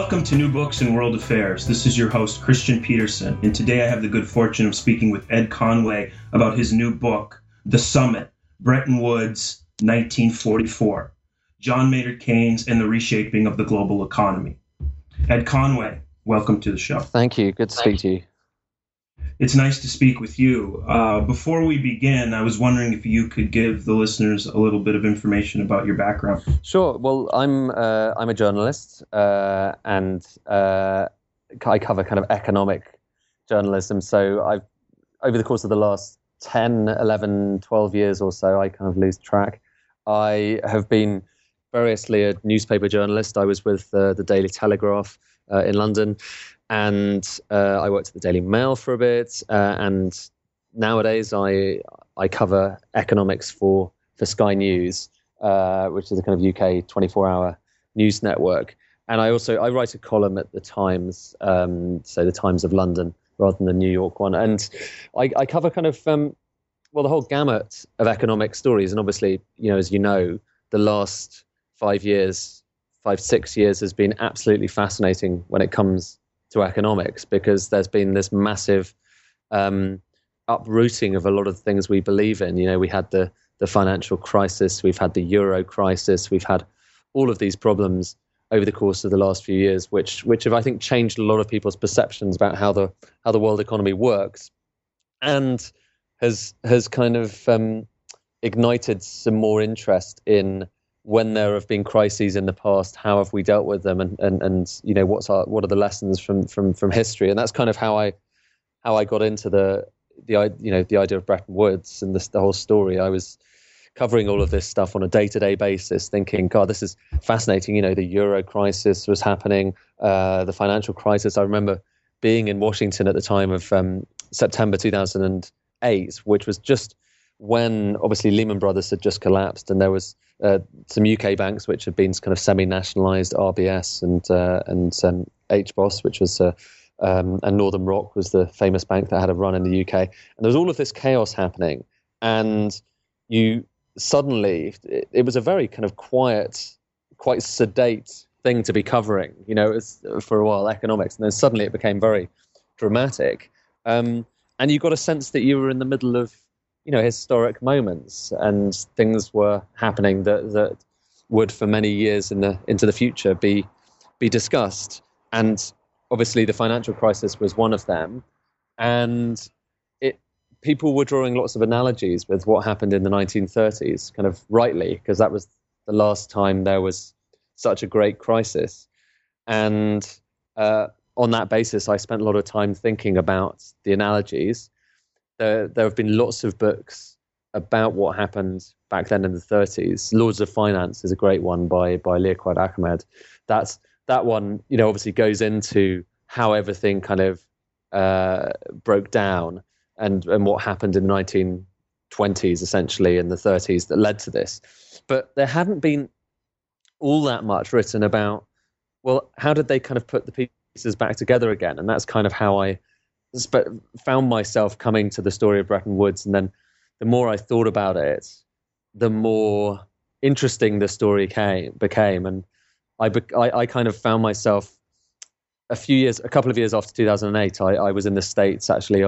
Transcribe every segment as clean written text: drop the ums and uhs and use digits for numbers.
Welcome to New Books in World Affairs. This is your host, Christian Peterson, and today I have the good fortune of speaking with Ed Conway about his new book, The Summit, Bretton Woods, 1944, John Maynard Keynes and the Reshaping of the Global Economy. Ed Conway, welcome to the show. Thank you. Good to speak to you. It's nice to speak with you. Before we begin, I was wondering if you could give the listeners a little bit of information about your background. Sure. Well, I'm a journalist, and I cover kind of economic journalism. So I've, over the course of the last 10, 11, 12 years or so, I kind of lose track. I have been variously a newspaper journalist. I was with the Daily Telegraph in London. And I worked at the Daily Mail for a bit, and nowadays I cover economics for Sky News, which is a kind of UK 24-hour news network. And I write a column at the Times, so the Times of London rather than the New York one. And I cover kind of the whole gamut of economic stories. And obviously, as you know, the last 5, 6 years has been absolutely fascinating when it comes to economics, because there's been this massive uprooting of a lot of the things we believe in. We had the financial crisis, we've had the euro crisis, we've had all of these problems over the course of the last few years, which have, I think, changed a lot of people's perceptions about how the world economy works, and has kind of ignited some more interest in, when there have been crises in the past, how have we dealt with them, and what are the lessons from history? And that's kind of how I got into the idea of Bretton Woods and the whole story. I was covering all of this stuff on a day-to-day basis, thinking, God, this is fascinating. The euro crisis was happening, the financial crisis. I remember being in Washington at the time of September 2008, which was just when obviously Lehman Brothers had just collapsed, and there was some UK banks which had been kind of semi-nationalised, RBS and HBOS, which was and Northern Rock was the famous bank that had a run in the UK. And there was all of this chaos happening, and suddenly it was a very kind of quiet, quite sedate thing to be covering. It was, for a while, economics, and then suddenly it became very dramatic, and you got a sense that you were in the middle of historic moments, and things were happening that would, for many years into the future, be discussed. And obviously, the financial crisis was one of them. And people were drawing lots of analogies with what happened in the 1930s, kind of rightly, because that was the last time there was such a great crisis. And on that basis, I spent a lot of time thinking about the analogies. There have been lots of books about what happened back then in the 30s. Lords of Finance is a great one by Liaquat Ahamed. That one, obviously goes into how everything kind of broke down and what happened in the 1920s, essentially, in the 30s, that led to this. But there hadn't been all that much written about, well, how did they kind of put the pieces back together again? And that's kind of how I found myself coming to the story of Bretton Woods. And then the more I thought about it, the more interesting the story became. And I kind of found myself a couple of years after 2008, I was in the States. Actually,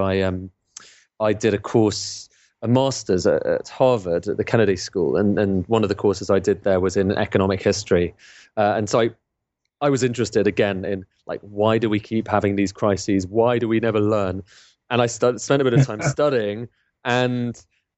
I did a master's at Harvard at the Kennedy School. And one of the courses I did there was in economic history. And so I was interested again in, like, why do we keep having these crises? Why do we never learn? And I spent a bit of time studying, and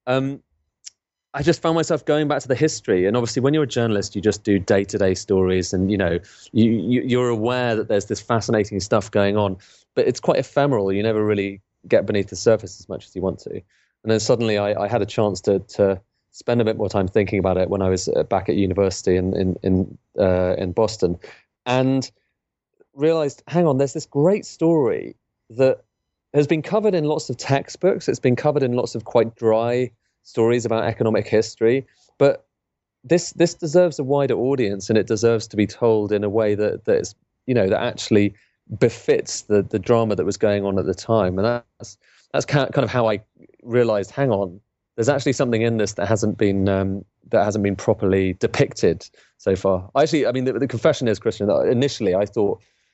I just found myself going back to the history. And obviously, when you're a journalist, you just do day-to-day stories, and you're aware that there's this fascinating stuff going on, but it's quite ephemeral. You never really get beneath the surface as much as you want to. And then suddenly, I had a chance to spend a bit more time thinking about it when I was back at university in Boston. And realized, hang on, there's this great story that has been covered in lots of textbooks. It's been covered in lots of quite dry stories about economic history. But this deserves a wider audience, and it deserves to be told in a way that is, that actually befits the drama that was going on at the time. And that's kind of how I realized, hang on, there's actually something in this that hasn't been properly depicted so far. Actually, I mean, the confession is, Christian, that initially I thought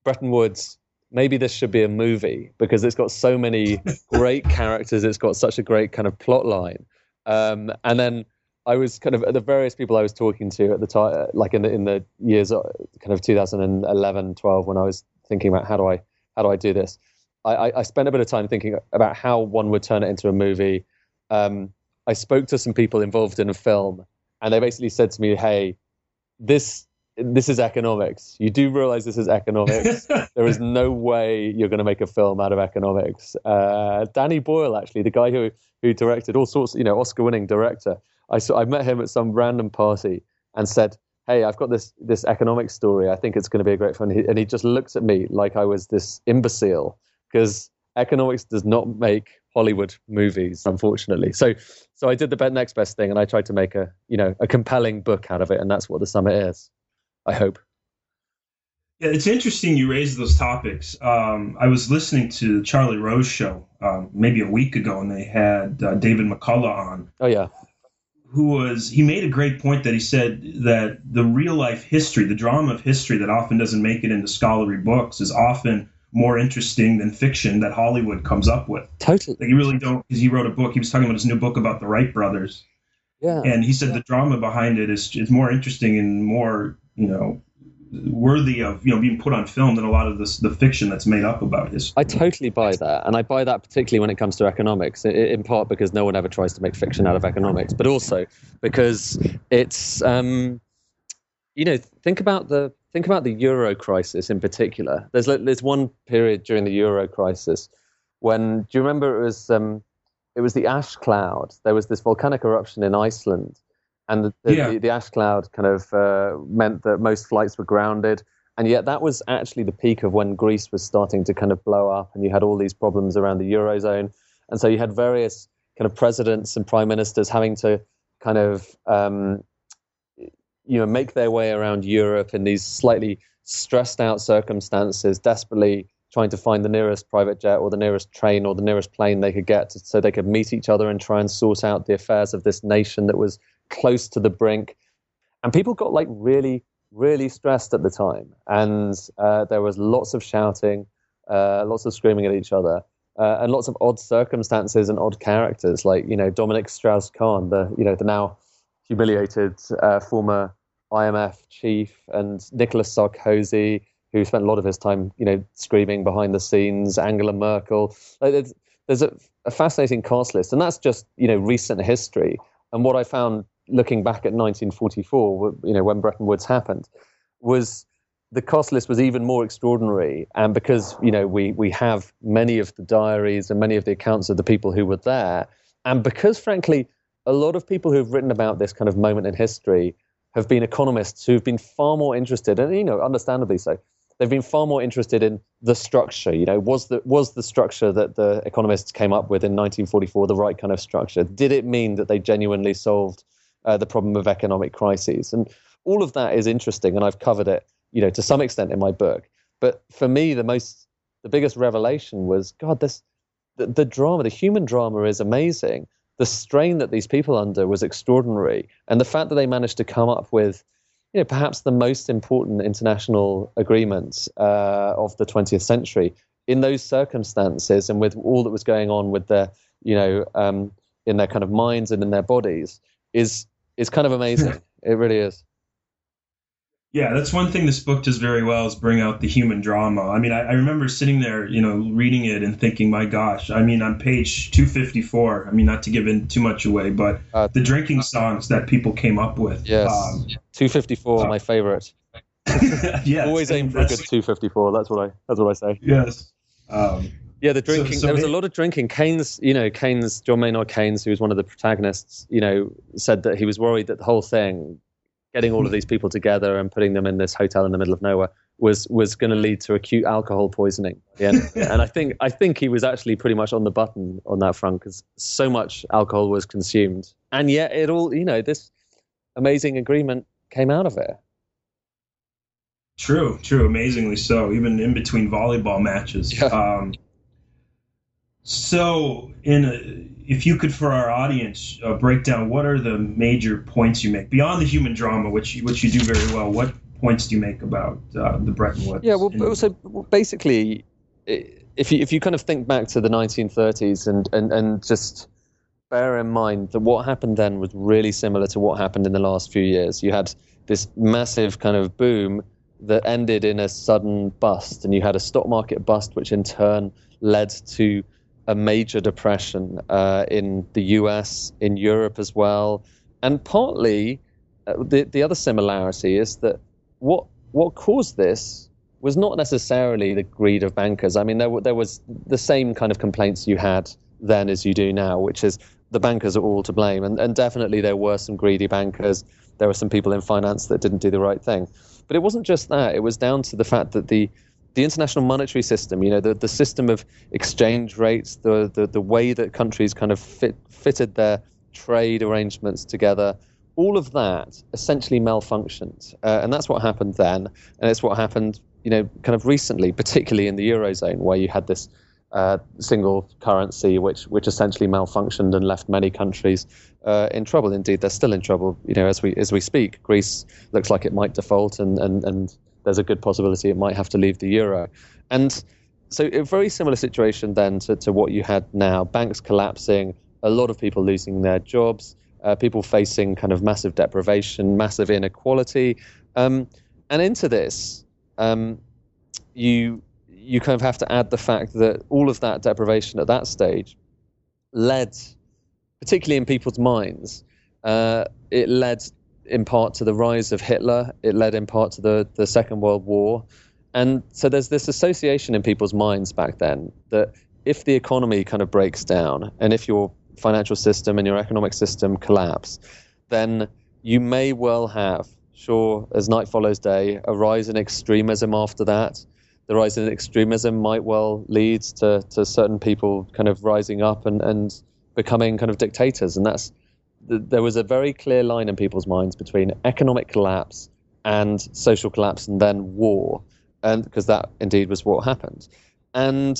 Bretton Woods, maybe this should be a movie because it's got so many great characters. It's got such a great kind of plot line. And then I was kind of, the various people I was talking to at the time, like in the years kind of 2011, 12, when I was thinking about how do I do this, I spent a bit of time thinking about how one would turn it into a movie. I spoke to some people involved in a film, and they basically said to me, "Hey, this is economics. You do realize this is economics. There is no way you're going to make a film out of economics." Danny Boyle, actually, the guy who directed all sorts, Oscar-winning director. I met him at some random party and said, "Hey, I've got this economics story. I think it's going to be a great fun." And he just looked at me like I was this imbecile, because economics does not make Hollywood movies, unfortunately. So I did the next best thing, and I tried to make a compelling book out of it, and that's what The Summit is, I hope. Yeah, it's interesting you raised those topics. I was listening to the Charlie Rose show maybe a week ago, and they had David McCullough on. Oh, yeah. He made a great point that he said that the real life history, the drama of history that often doesn't make it into scholarly books, is often more interesting than fiction that Hollywood comes up with. Totally. Like, you really don't, because he wrote a book, he was talking about his new book about the Wright brothers. Yeah. And he said the drama behind it is more interesting and more, worthy of, being put on film than a lot of the fiction that's made up about history. I totally buy that. And I buy that particularly when it comes to economics, in part because no one ever tries to make fiction out of economics, but also because it's, think about the Euro crisis in particular. There's one period during the Euro crisis when, do you remember it was the ash cloud? There was this volcanic eruption in Iceland, and the ash cloud kind of meant that most flights were grounded. And yet that was actually the peak of when Greece was starting to kind of blow up, and you had all these problems around the Eurozone. And so you had various kind of presidents and prime ministers having to kind of make their way around Europe in these slightly stressed out circumstances, desperately trying to find the nearest private jet or the nearest train or the nearest plane they could get so they could meet each other and try and sort out the affairs of this nation that was close to the brink. And people got like really, really stressed at the time. And there was lots of shouting, lots of screaming at each other, and lots of odd circumstances and odd characters, like, Dominic Strauss-Kahn, the now humiliated former IMF chief, and Nicolas Sarkozy, who spent a lot of his time, screaming behind the scenes, Angela Merkel. There's a fascinating cast list, and that's just, recent history. And what I found looking back at 1944, when Bretton Woods happened, was the cast list was even more extraordinary. And because, we have many of the diaries and many of the accounts of the people who were there, and because, frankly, a lot of people who've written about this kind of moment in history have been economists who've been far more interested, and understandably so, they've been far more interested in the structure. Was the structure that the economists came up with in 1944 the right kind of structure? Did it mean that they genuinely solved the problem of economic crises? And all of that is interesting, and I've covered it, to some extent in my book. But for me, the biggest revelation was, God, the drama, the human drama is amazing. The strain that these people under was extraordinary. And the fact that they managed to come up with, perhaps the most important international agreements of the 20th century in those circumstances, and with all that was going on with their, in their kind of minds and in their bodies, is kind of amazing. It really is. Yeah, that's one thing this book does very well, is bring out the human drama. I mean, I remember sitting there, reading it and thinking, my gosh, I mean, on page 254, I mean, not to give in too much away, but the drinking songs that people came up with. Yes, 254, my favorite. Yes, always aim for a good 254. That's what I say. Yes. Yeah, the drinking. There was a lot of drinking. John Maynard Keynes, who was one of the protagonists, said that he was worried that the whole thing, getting all of these people together and putting them in this hotel in the middle of nowhere, was going to lead to acute alcohol poisoning. Yeah. And I think he was actually pretty much on the button on that front, because so much alcohol was consumed, and yet it all, this amazing agreement came out of it. True, amazingly so, even in between volleyball matches. Yeah. So, if you could, for our audience, break down what are the major points you make beyond the human drama, which you do very well. What points do you make about the Bretton Woods? Yeah, so basically, if you kind of think back to the 1930s and just bear in mind that what happened then was really similar to what happened in the last few years. You had this massive kind of boom that ended in a sudden bust, and you had a stock market bust, which in turn led to a major depression in the US, in Europe as well. And partly, the other similarity is that what caused this was not necessarily the greed of bankers. I mean, there was the same kind of complaints you had then as you do now, which is the bankers are all to blame. And definitely there were some greedy bankers. There were some people in finance that didn't do the right thing. But it wasn't just that. It was down to the fact that the international monetary system, the system of exchange rates, the way that countries kind of fitted their trade arrangements together, all of that essentially malfunctioned. And that's what happened then. And it's what happened, kind of recently, particularly in the Eurozone, where you had this single currency, which essentially malfunctioned and left many countries in trouble. Indeed, they're still in trouble. As we speak, Greece looks like it might default, and there's a good possibility it might have to leave the euro. And so, a very similar situation then to what you had now: banks collapsing, a lot of people losing their jobs, people facing kind of massive deprivation, massive inequality, and into this, you kind of have to add the fact that all of that deprivation at that stage led, particularly in people's minds, it led in part to the rise of Hitler. It led in part to the Second World War. And so there's this association in people's minds back then that if the economy kind of breaks down and if your financial system and your economic system collapse, then you may well have, sure, as night follows day, a rise in extremism after that. The rise in extremism might well lead to certain people kind of rising up and becoming kind of dictators. And there was a very clear line in people's minds between economic collapse and social collapse and then war, and because that indeed was what happened. And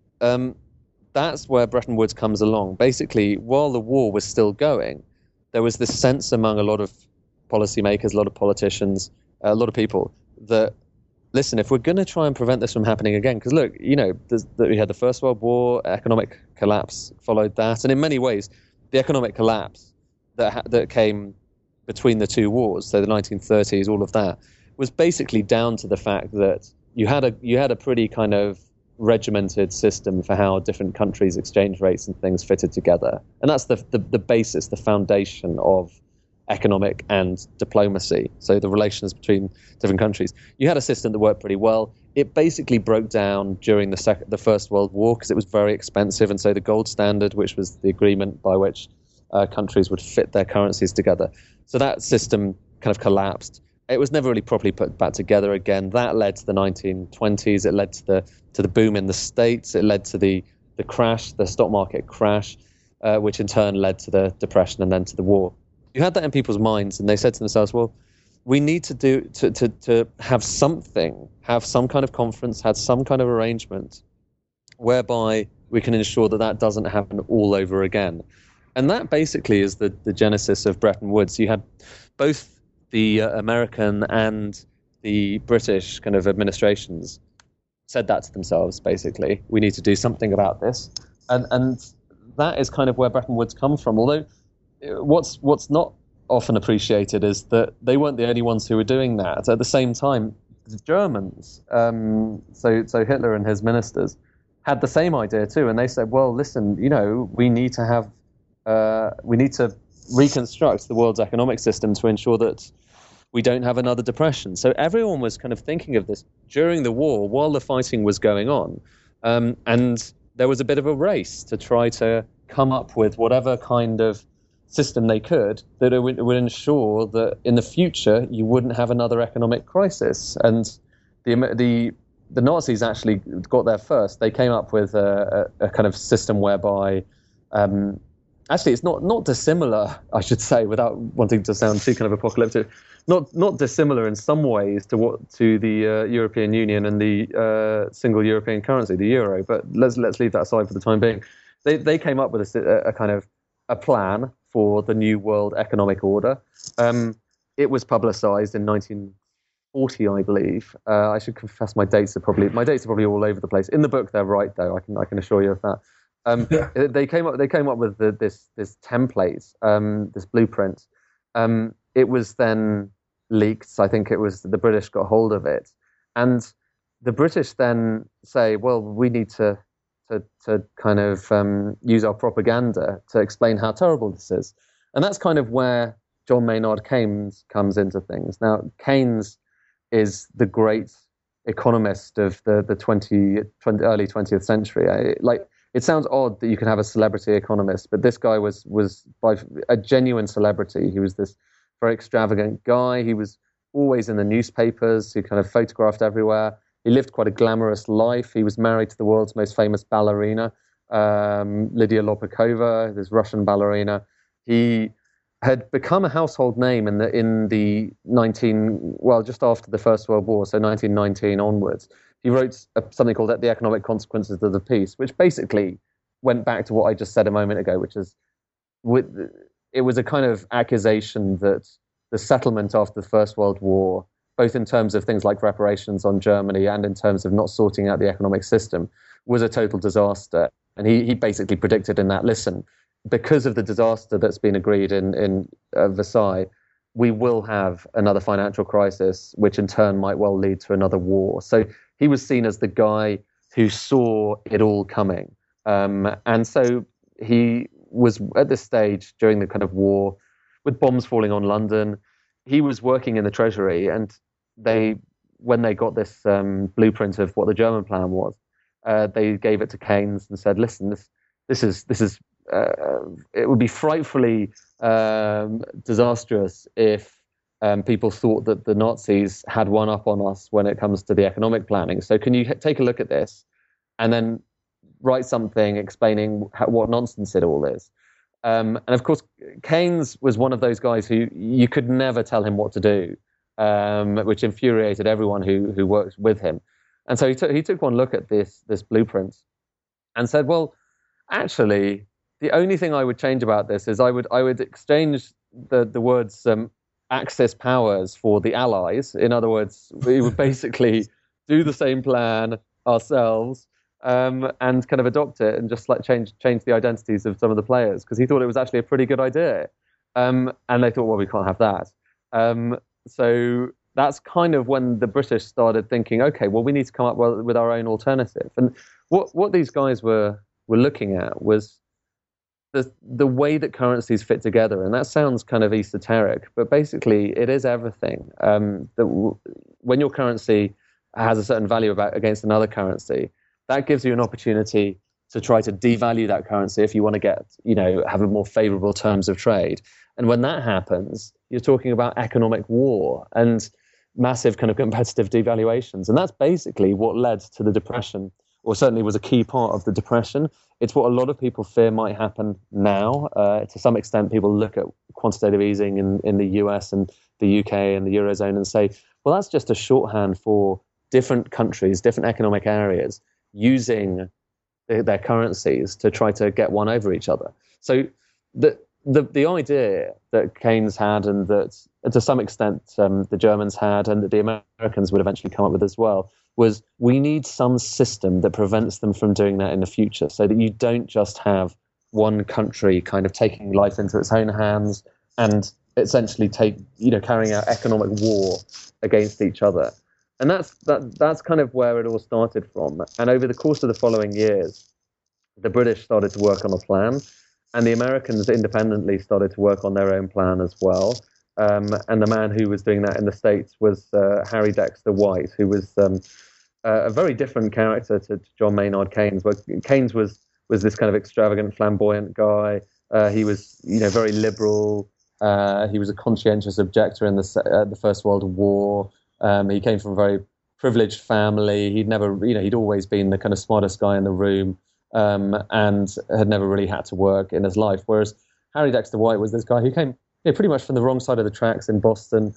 that's where Bretton Woods comes along. Basically, while the war was still going, there was this sense among a lot of policymakers, a lot of politicians, a lot of people that, listen, if we're going to try and prevent this from happening again, because look, we had the First World War, economic collapse followed that, and in many ways, the economic collapse that came between the two wars, so the 1930s, all of that, was basically down to the fact that you had a pretty kind of regimented system for how different countries' exchange rates and things fitted together, and that's the basis, the foundation of economic and diplomacy, so the relations between different countries. You had a system that worked pretty well. It basically broke down during the First World War because it was very expensive, and so the gold standard, which was the agreement by which countries would fit their currencies together, so that system kind of collapsed. It was never really properly put back together again. That led to the 1920s. It led to the boom in the States. It led to the crash, the stock market crash, which in turn led to the depression and then to the war. You had that in people's minds, and they said to themselves, well, we need to have something, have some kind of conference, have some kind of arrangement whereby we can ensure that doesn't happen all over again. And that basically is the genesis of Bretton Woods. You had both the American and the British kind of administrations said that to themselves, basically. We need to do something about this. And that is kind of where Bretton Woods comes from. Although what's not often appreciated is that they weren't the only ones who were doing that. At the same time, the Germans, so Hitler and his ministers, had the same idea too. And they said, well, listen, we need to reconstruct the world's economic system to ensure that we don't have another depression. So everyone was kind of thinking of this during the war while the fighting was going on. And there was a bit of a race to try to come up with whatever kind of system they could that would ensure that in the future you wouldn't have another economic crisis. And the Nazis actually got there first. They came up with a kind of system whereby actually it's not dissimilar, I should say, without wanting to sound too kind of apocalyptic, not dissimilar in some ways to the European Union and the single European currency, the euro. But let's leave that aside for the time being. They came up with a kind of a plan for the new world economic order. It was publicized in 1940, I believe. I should confess my dates are probably all over the place. In the book, they're right, though. I can assure you of that. They came up with this template, this blueprint. It was then leaked. So I think it was the British got hold of it, and the British then say, well, we need to kind of use our propaganda to explain how terrible this is. And that's kind of where John Maynard Keynes comes into things. Now, Keynes is the great economist of the early 20th century. It sounds odd that you can have a celebrity economist, but this guy was by a genuine celebrity. He was this very extravagant guy. He was always in the newspapers. He kind of photographed everywhere. He lived quite a glamorous life. He was married to the world's most famous ballerina, Lydia Lopakova, this Russian ballerina. He had become a household name just after the First World War, so 1919 onwards. He wrote something called The Economic Consequences of the Peace, which basically went back to what I just said a moment ago, which is it was a kind of accusation that the settlement after the First World War, both in terms of things like reparations on Germany and in terms of not sorting out the economic system, was a total disaster. And he basically predicted in that, listen, because of the disaster that's been agreed in Versailles, we will have another financial crisis, which in turn might well lead to another war. So he was seen as the guy who saw it all coming. And so he was at this stage during the kind of war, with bombs falling on London. He was working in the Treasury, and when they got this blueprint of what the German plan was, they gave it to Keynes and said, listen, this is it would be frightfully disastrous if people thought that the Nazis had one up on us when it comes to the economic planning. So can you take a look at this and then write something explaining what nonsense it all is? And of course, Keynes was one of those guys who you could never tell him what to do, which infuriated everyone who worked with him. And so he took one look at this blueprint and said, well, actually, the only thing I would change about this is I would exchange the words Axis powers for the Allies. In other words, we would basically do the same plan ourselves and kind of adopt it and just like change the identities of some of the players, because he thought it was actually a pretty good idea. And they thought, well, we can't have that. So that's kind of when the British started thinking, okay, well, we need to come up with our own alternative. And what these guys were looking at was the way that currencies fit together. And that sounds kind of esoteric, but basically it is everything. When your currency has a certain value against another currency, that gives you an opportunity to try to devalue that currency if you want to have a more favorable terms of trade. And when that happens, you're talking about economic war and massive kind of competitive devaluations. And that's basically what led to the Depression, or certainly was a key part of the Depression. It's what a lot of people fear might happen now. To some extent, people look at quantitative easing in the US and the UK and the Eurozone and say, well, that's just a shorthand for different countries, different economic areas using their currencies to try to get one over each other. So the idea that Keynes had, and that to some extent the Germans had, and that the Americans would eventually come up with as well, was we need some system that prevents them from doing that in the future, so that you don't just have one country kind of taking life into its own hands and essentially carrying out economic war against each other. And that's kind of where it all started from. And over the course of the following years, the British started to work on a plan, and the Americans independently started to work on their own plan as well. And the man who was doing that in the States was Harry Dexter White, who was a very different character to John Maynard Keynes. Where Keynes was this kind of extravagant, flamboyant guy. He was, very liberal. He was a conscientious objector in the First World War. He came from a very privileged family. He'd always been the kind of smartest guy in the room, and had never really had to work in his life. Whereas Harry Dexter White was this guy who came pretty much from the wrong side of the tracks in Boston.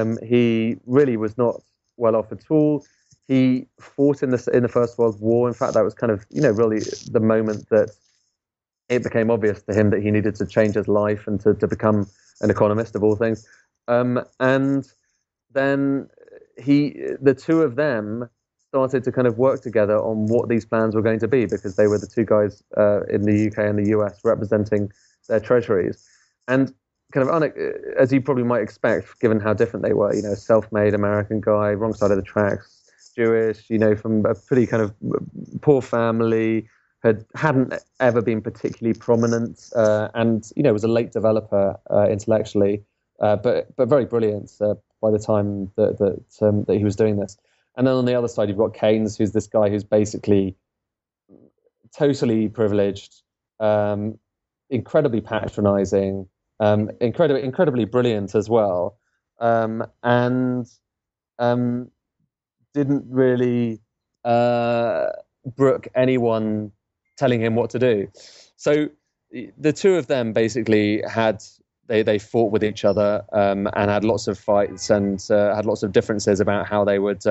He really was not well off at all. He fought in the First World War. In fact, that was kind of, really the moment that it became obvious to him that he needed to change his life and to become an economist of all things. And then the two of them started to kind of work together on what these plans were going to be, because they were the two guys in the UK and the US representing their treasuries. And kind of, as you probably might expect, given how different they were, self-made American guy, wrong side of the tracks, Jewish, from a pretty kind of poor family, hadn't ever been particularly prominent, and was a late developer intellectually, but very brilliant by the time that he was doing this. And then on the other side, you've got Keynes, who's this guy who's basically totally privileged, incredibly patronizing, incredibly brilliant as well, and didn't really brook anyone telling him what to do. So the two of them basically they fought with each other, and had lots of fights, and had lots of differences about how they would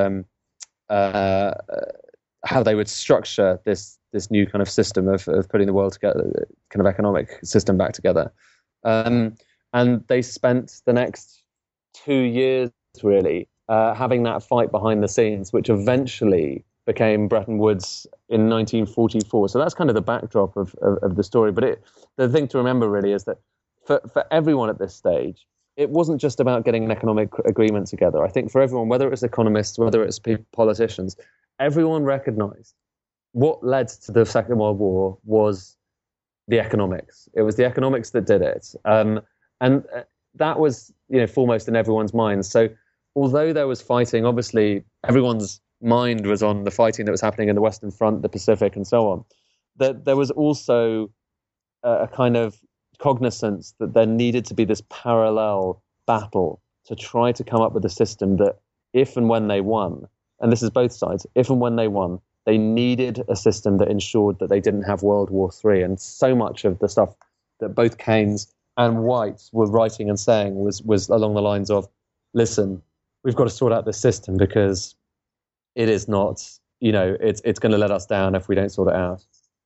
structure this new kind of system of putting the world together, kind of economic system back together. And they spent the next 2 years really having that fight behind the scenes, which eventually became Bretton Woods in 1944. So that's kind of the backdrop of the story. But the thing to remember really is that for everyone at this stage, it wasn't just about getting an economic agreement together. I think for everyone, whether it's economists, whether it's politicians, everyone recognized what led to the Second World War was the economics. It was the economics that did it. And that was, foremost in everyone's minds. So although there was fighting, obviously everyone's mind was on the fighting that was happening in the Western Front, the Pacific, and so on. There was also a kind of cognizance that there needed to be this parallel battle to try to come up with a system that, if and when they won, and this is both sides, if and when they won, they needed a system that ensured that they didn't have World War III. And so much of the stuff that both Keynes and White were writing and saying was along the lines of, listen, we've got to sort out this system because it is not, it's going to let us down if we don't sort it out.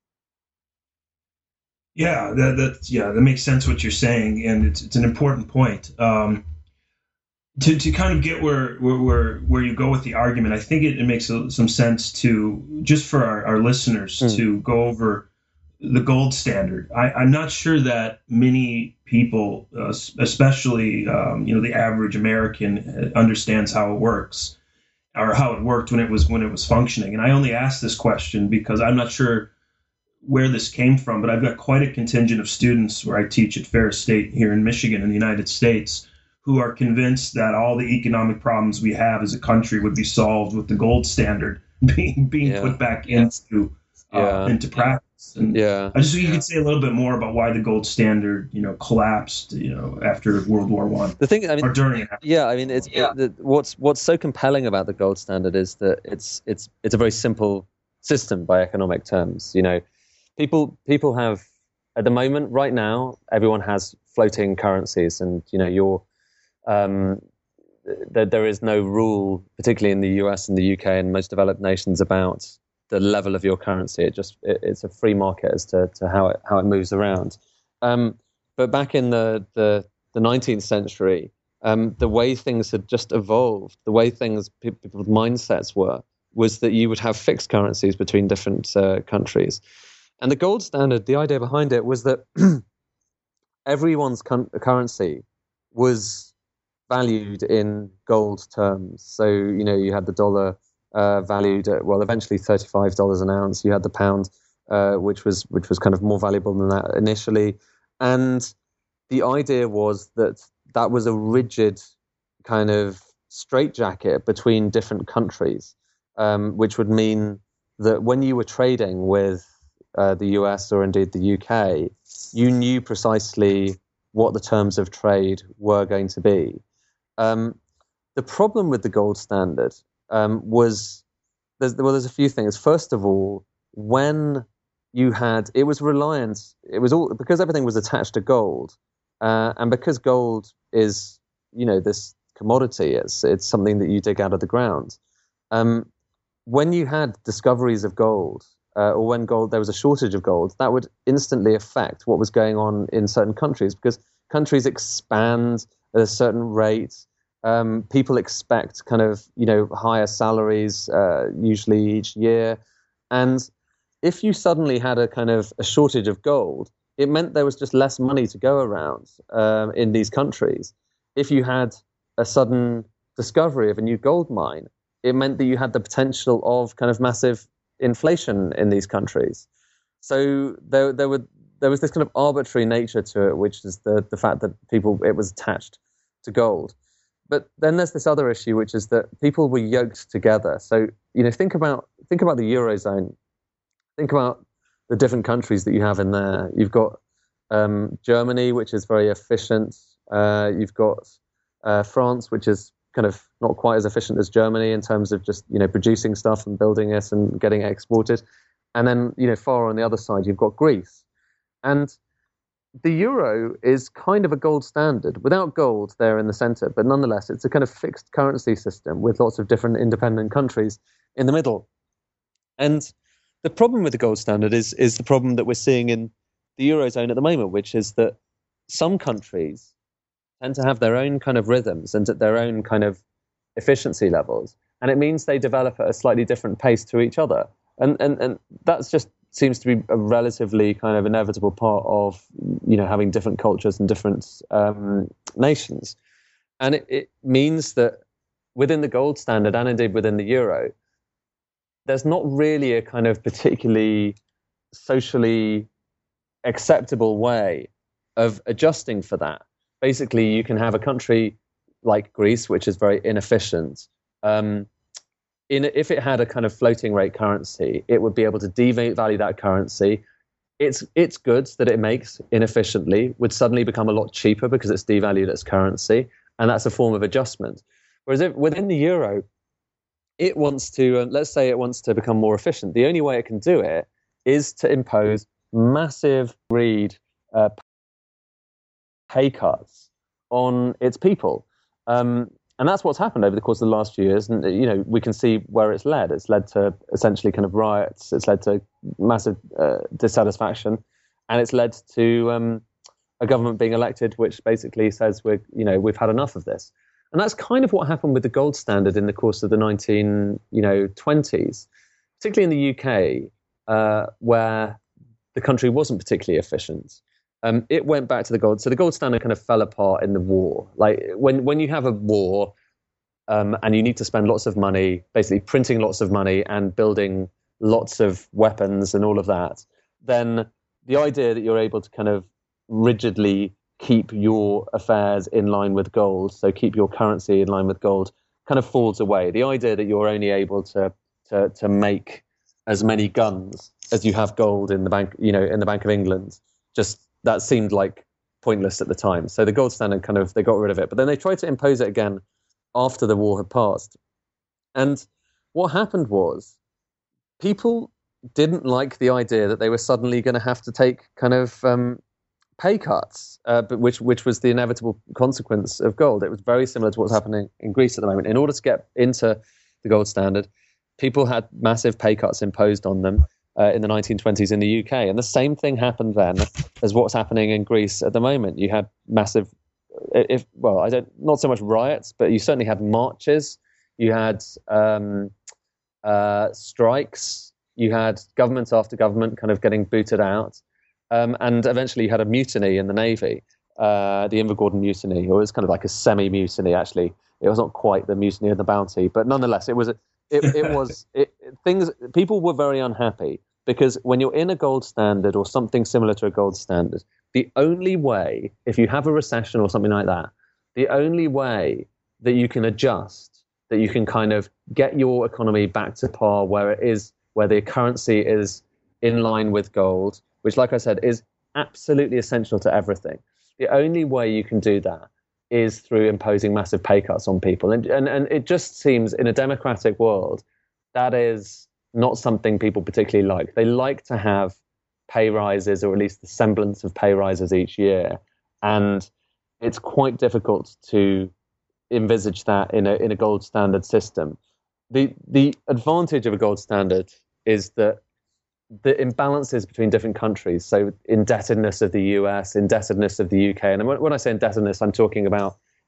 Yeah, that makes sense what you're saying, and it's an important point. To kind of get where you go with the argument, I think it makes some sense to, just for our listeners, to go over the gold standard. I'm not sure that many people, especially the average American, understands how it works, or how it worked when it was functioning. And I only ask this question because I'm not sure where this came from, but I've got quite a contingent of students where I teach at Ferris State here in Michigan in the United States who are convinced that all the economic problems we have as a country would be solved with the gold standard being put back into practice. And I just think you could say a little bit more about why the gold standard, collapsed, after World War I. The thing, or during it. What's so compelling about the gold standard is that it's a very simple system by economic terms. People have, at the moment, right now, everyone has floating currencies, and there is no rule, particularly in the US and the UK and most developed nations, about the level of your currency. It's a free market as to how it moves around. But back in the 19th century, the way things had just evolved, the way people's mindsets was that you would have fixed currencies between different countries. And the gold standard, the idea behind it was that everyone's currency was valued in gold terms. So, you had the dollar valued at, eventually $35 an ounce. You had the pound, which was kind of more valuable than that initially. And the idea was that was a rigid kind of straitjacket between different countries, which would mean that when you were trading with the US or indeed the UK, you knew precisely what the terms of trade were going to be. The problem with the gold standard was there's a few things. First of all, when it was reliant, it was all because everything was attached to gold, and because gold is this commodity, it's something that you dig out of the ground. When you had discoveries of gold, or when there was a shortage of gold, that would instantly affect what was going on in certain countries, because countries expand at a certain rate. People expect kind of, higher salaries, usually each year. And if you suddenly had a kind of a shortage of gold, it meant there was just less money to go around in these countries. If you had a sudden discovery of a new gold mine, it meant that you had the potential of kind of massive inflation in these countries. So there was this kind of arbitrary nature to it, which is the fact that it was attached to gold. But then there's this other issue, which is that people were yoked together. So, think about the Eurozone. Think about the different countries that you have in there. You've got Germany, which is very efficient. You've got France, which is kind of not quite as efficient as Germany in terms of just, producing stuff and building it and getting it exported. And then, far on the other side, you've got Greece. And the euro is kind of a gold standard. Without gold there in the center, but nonetheless, it's a kind of fixed currency system with lots of different independent countries in the middle. And the problem with the gold standard is the problem that we're seeing in the Eurozone at the moment, which is that some countries tend to have their own kind of rhythms and at their own kind of efficiency levels. And it means they develop at a slightly different pace to each other. And that's just seems to be a relatively kind of inevitable part of, having different cultures and different nations. And it means that within the gold standard and indeed within the euro, there's not really a kind of particularly socially acceptable way of adjusting for that. Basically, you can have a country like Greece, which is very inefficient. If it had a kind of floating rate currency, it would be able to devalue that currency. Its goods that it makes inefficiently would suddenly become a lot cheaper because it's devalued its currency, and that's a form of adjustment. Whereas within the euro, it wants to, let's say it wants to become more efficient. The only way it can do it is to impose massive pay cuts on its people. And that's what's happened over the course of the last few years. And, we can see where it's led. It's led to essentially kind of riots. It's led to massive dissatisfaction. And it's led to a government being elected, which basically says we've had enough of this. And that's kind of what happened with the gold standard in the course of the 1920s, particularly in the UK, where the country wasn't particularly efficient. It went back to the gold. So the gold standard kind of fell apart in the war. Like when you have a war and you need to spend lots of money, basically printing lots of money and building lots of weapons and all of that, then the idea that you're able to kind of rigidly keep your affairs in line with gold, so keep your currency in line with gold, kind of falls away. The idea that you're only able to make as many guns as you have gold in the bank, in the Bank of England, just that seemed like pointless at the time. So the gold standard they got rid of it. But then they tried to impose it again after the war had passed. And what happened was people didn't like the idea that they were suddenly going to have to take kind of pay cuts, but which was the inevitable consequence of gold. It was very similar to what's happening in Greece at the moment. In order to get into the gold standard, people had massive pay cuts imposed on them in the 1920s in the UK. And the same thing happened then as what's happening in Greece at the moment. You had massive, not so much riots, but you certainly had marches. You had strikes. You had government after government kind of getting booted out. And eventually you had a mutiny in the Navy, the Invergordon Mutiny, or it was kind of like a semi-mutiny, actually. It was not quite the Mutiny of the Bounty, but nonetheless, people were very unhappy because when you're in a gold standard or something similar to a gold standard, the only way, if you have a recession or something like that, the only way that you can adjust, that you can kind of get your economy back to par where the currency is in line with gold, which, like I said, is absolutely essential to everything. The only way you can do that is through imposing massive pay cuts on people. And it just seems in a democratic world, that is not something people particularly like. They like to have pay rises, or at least the semblance of pay rises each year. And it's quite difficult to envisage that in a gold standard system. The advantage of a gold standard is that the imbalances between different countries, so indebtedness of the US, indebtedness of the UK, and when I say indebtedness, I'm talking about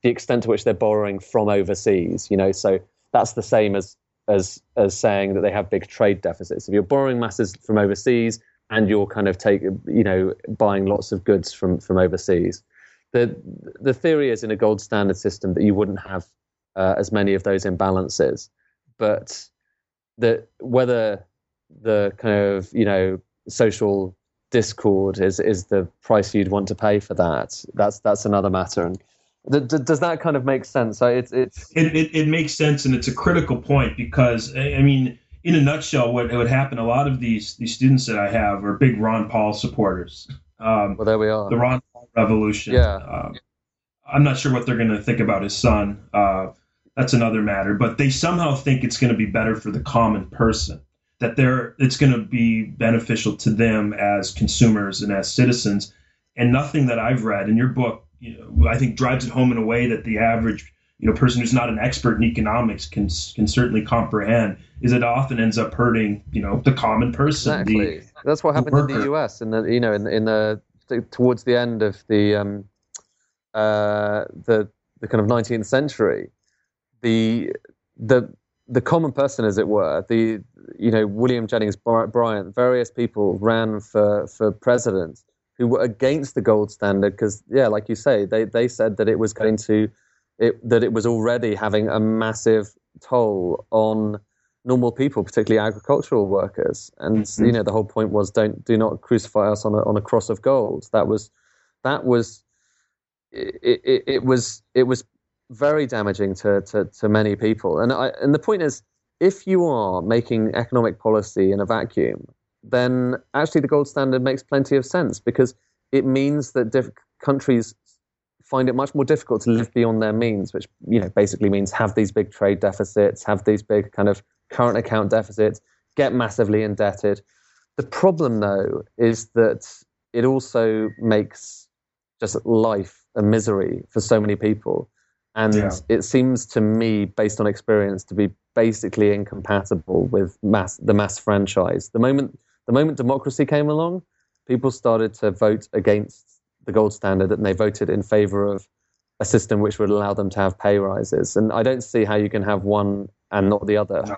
the extent to which they're borrowing from overseas. So that's the same as saying that they have big trade deficits. If you're borrowing masses from overseas and you're kind of buying lots of goods from overseas, the theory is in a gold standard system that you wouldn't have as many of those imbalances, but whether the kind of social discord is the price you'd want to pay for that's another matter. And does that kind of make sense? So it makes sense, and it's a critical point because I mean, in a nutshell, what would happen? A lot of these students that I have are big Ron Paul supporters. Well, there we are. The Ron Paul revolution. Yeah. I'm not sure what they're going to think about his son. That's another matter. But they somehow think it's going to be better for the common person, that it's going to be beneficial to them as consumers and as citizens. And nothing that I've read in your book, I think drives it home in a way that the average person who's not an expert in economics can certainly comprehend, is it often ends up hurting the common person. Exactly. That's what happened in the US in the towards the end of the kind of 19th century. The common person, as it were, William Jennings Bryan, various people ran for president who were against the gold standard because, like you say, they said that it was that it was already having a massive toll on normal people, particularly agricultural workers. And the whole point was do not crucify us on a cross of gold. It was very damaging to many people. And the point is, if you are making economic policy in a vacuum, then actually the gold standard makes plenty of sense, because it means that countries find it much more difficult to live beyond their means, which basically means have these big trade deficits, have these big kind of current account deficits, get massively indebted. The problem, though, is that it also makes just life a misery for so many people. And it seems to me, based on experience, to be basically incompatible with the mass franchise. The moment democracy came along, people started to vote against the gold standard, and they voted in favor of a system which would allow them to have pay rises. And I don't see how you can have one and not the other.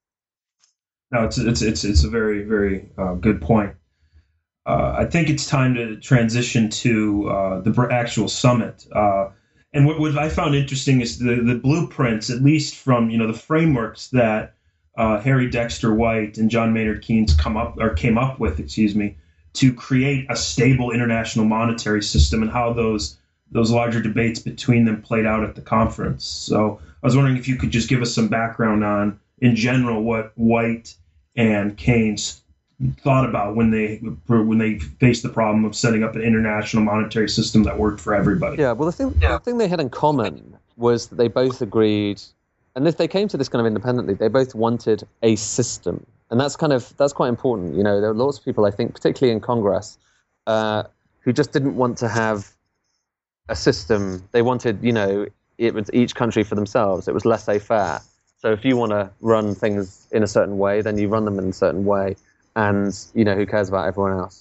No, it's a very, very good point. I think it's time to transition to the actual summit. And what I found interesting is the blueprints, at least from the frameworks that Harry Dexter White and John Maynard Keynes came up with, to create a stable international monetary system, and how those larger debates between them played out at the conference. So I was wondering if you could just give us some background on, in general, what White and Keynes thought about when they faced the problem of setting up an international monetary system that worked for everybody. Yeah, well, the thing they had in common was that they both agreed, and if they came to this kind of independently, they both wanted a system. And that's quite important. There are lots of people, I think, particularly in Congress, who just didn't want to have a system. They wanted, it was each country for themselves. It was laissez-faire. So if you want to run things in a certain way, then you run them in a certain way. And, who cares about everyone else?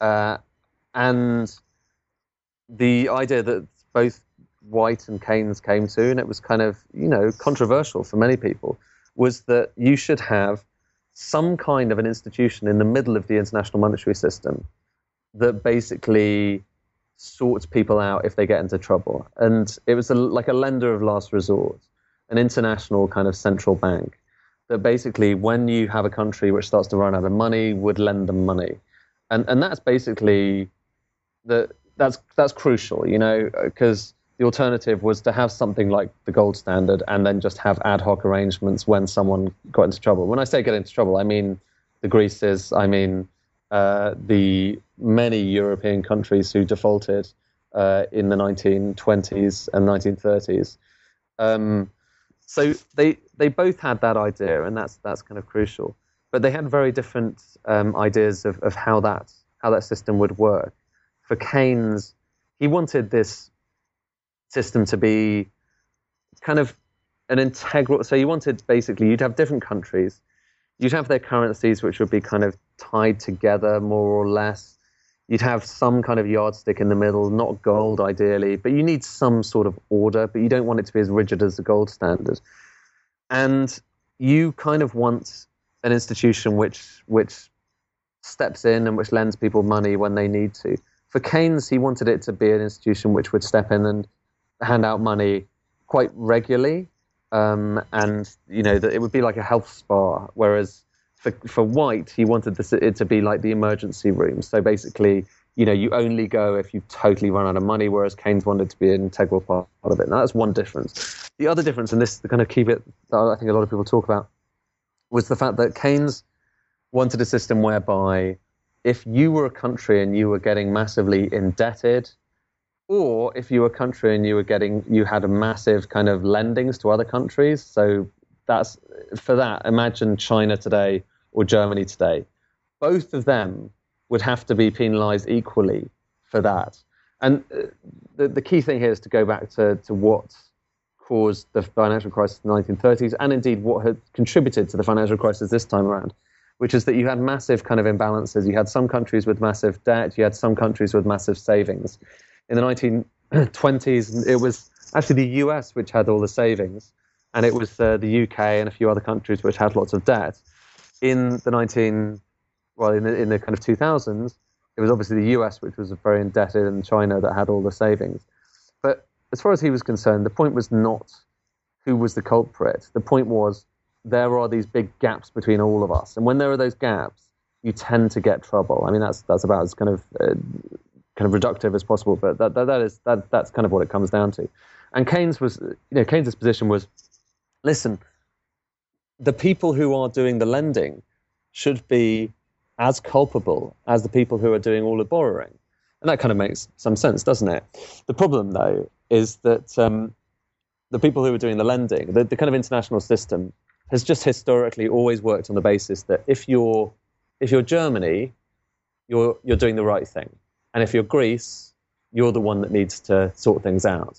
And the idea that both White and Keynes came to, and it was kind of, controversial for many people, was that you should have some kind of an institution in the middle of the international monetary system that basically sorts people out if they get into trouble. And it was like a lender of last resort, an international kind of central bank that basically, when you have a country which starts to run out of money, would lend them money. And that's basically that's crucial, because the alternative was to have something like the gold standard and then just have ad hoc arrangements when someone got into trouble. When I say get into trouble, I mean the Greeces, I mean the many European countries who defaulted in the 1920s and 1930s. So they both had that idea, and that's kind of crucial. But they had very different ideas of how that system would work. For Keynes, he wanted this system to be kind of an integral. So you wanted, basically, you'd have different countries. You'd have their currencies, which would be kind of tied together more or less. You'd have some kind of yardstick in the middle, not gold ideally, but you need some sort of order, but you don't want it to be as rigid as the gold standard. And you kind of want an institution which steps in and which lends people money when they need to. For Keynes, he wanted it to be an institution which would step in and hand out money quite regularly, and that it would be like a health spa. Whereas for White, he wanted it to be like the emergency room. So basically, you only go if you totally run out of money, whereas Keynes wanted to be an integral part of it. Now, that's one difference. The other difference, and this is the kind of key bit that I think a lot of people talk about, was the fact that Keynes wanted a system whereby if you were a country and you were getting massively indebted, or if you were a country and you had a massive kind of lendings to other countries, so imagine China today or Germany today, both of them would have to be penalized equally for that. And the key thing here is to go back to what caused the financial crisis in the 1930s, and indeed what had contributed to the financial crisis this time around, which is that you had massive kind of imbalances. You had some countries with massive debt, you had some countries with massive savings. In the 1920s, it was actually the US which had all the savings, and it was the UK and a few other countries which had lots of debt. In the in the kind of 2000s, it was obviously the US which was very indebted, and China that had all the savings. But as far as he was concerned, the point was not who was the culprit. The point was there are these big gaps between all of us, and when there are those gaps, you tend to get trouble. I mean, that's about as kind of reductive as possible, but that's kind of what it comes down to. And Keynes's position was, listen, the people who are doing the lending should be as culpable as the people who are doing all the borrowing. And that kind of makes some sense, doesn't it? The problem, though, is that the people who are doing the lending, the kind of international system, has just historically always worked on the basis that if you're Germany, you're doing the right thing. And if you're Greece, you're the one that needs to sort things out.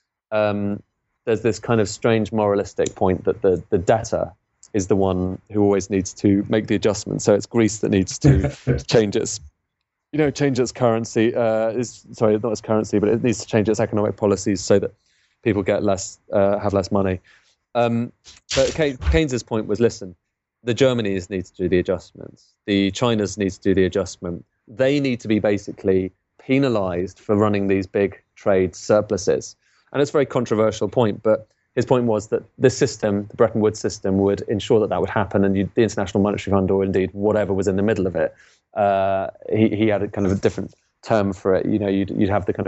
There's this kind of strange moralistic point that the debtor is the one who always needs to make the adjustment. So it's Greece that needs to change its currency. Not its currency, but it needs to change its economic policies so that people get have less money. But Keynes's point was, listen, the Germanys need to do the adjustments. The Chinas need to do the adjustment. They need to be basically penalized for running these big trade surpluses. And it's a very controversial point, but his point was that this system, the Bretton Woods system, would ensure that would happen, and the International Monetary Fund, or indeed whatever was in the middle of it, he had a kind of a different term for it. You'd have the kind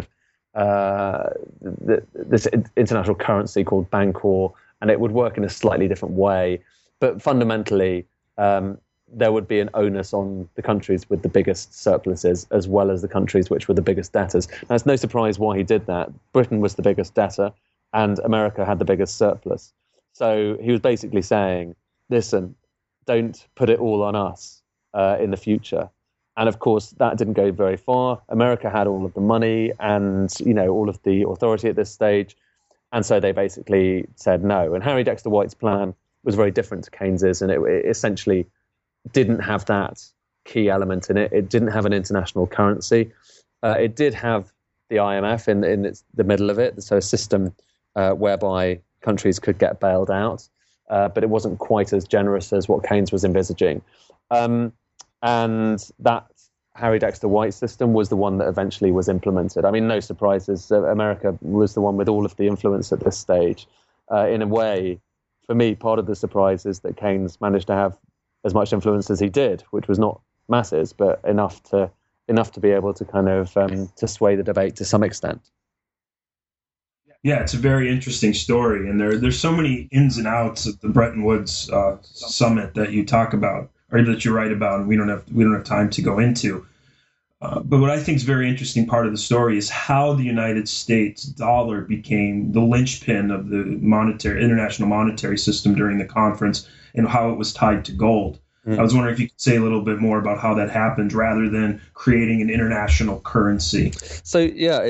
of this international currency called Bancor, and it would work in a slightly different way. But fundamentally, there would be an onus on the countries with the biggest surpluses as well as the countries which were the biggest debtors. Now, it's no surprise why he did that. Britain was the biggest debtor and America had the biggest surplus. So he was basically saying, listen, don't put it all on us in the future. And of course, that didn't go very far. America had all of the money and, all of the authority at this stage. And so they basically said no. And Harry Dexter White's plan was very different to Keynes's, and it essentially didn't have that key element in it. It didn't have an international currency. It did have the IMF in the middle of it, so a system whereby countries could get bailed out, but it wasn't quite as generous as what Keynes was envisaging. And that Harry Dexter White system was the one that eventually was implemented. I mean, no surprises. America was the one with all of the influence at this stage. In a way, for me, part of the surprise is that Keynes managed to have as much influence as he did, which was not masses, but enough to be able to kind of to sway the debate to some extent. Yeah, it's a very interesting story, and there's so many ins and outs of the Bretton Woods summit that you talk about, or that you write about, and we don't have time to go into. But what I think is a very interesting part of the story is how the United States dollar became the linchpin of the international monetary system during the conference, and how it was tied to gold. I was wondering if you could say a little bit more about how that happened, rather than creating an international currency. So yeah,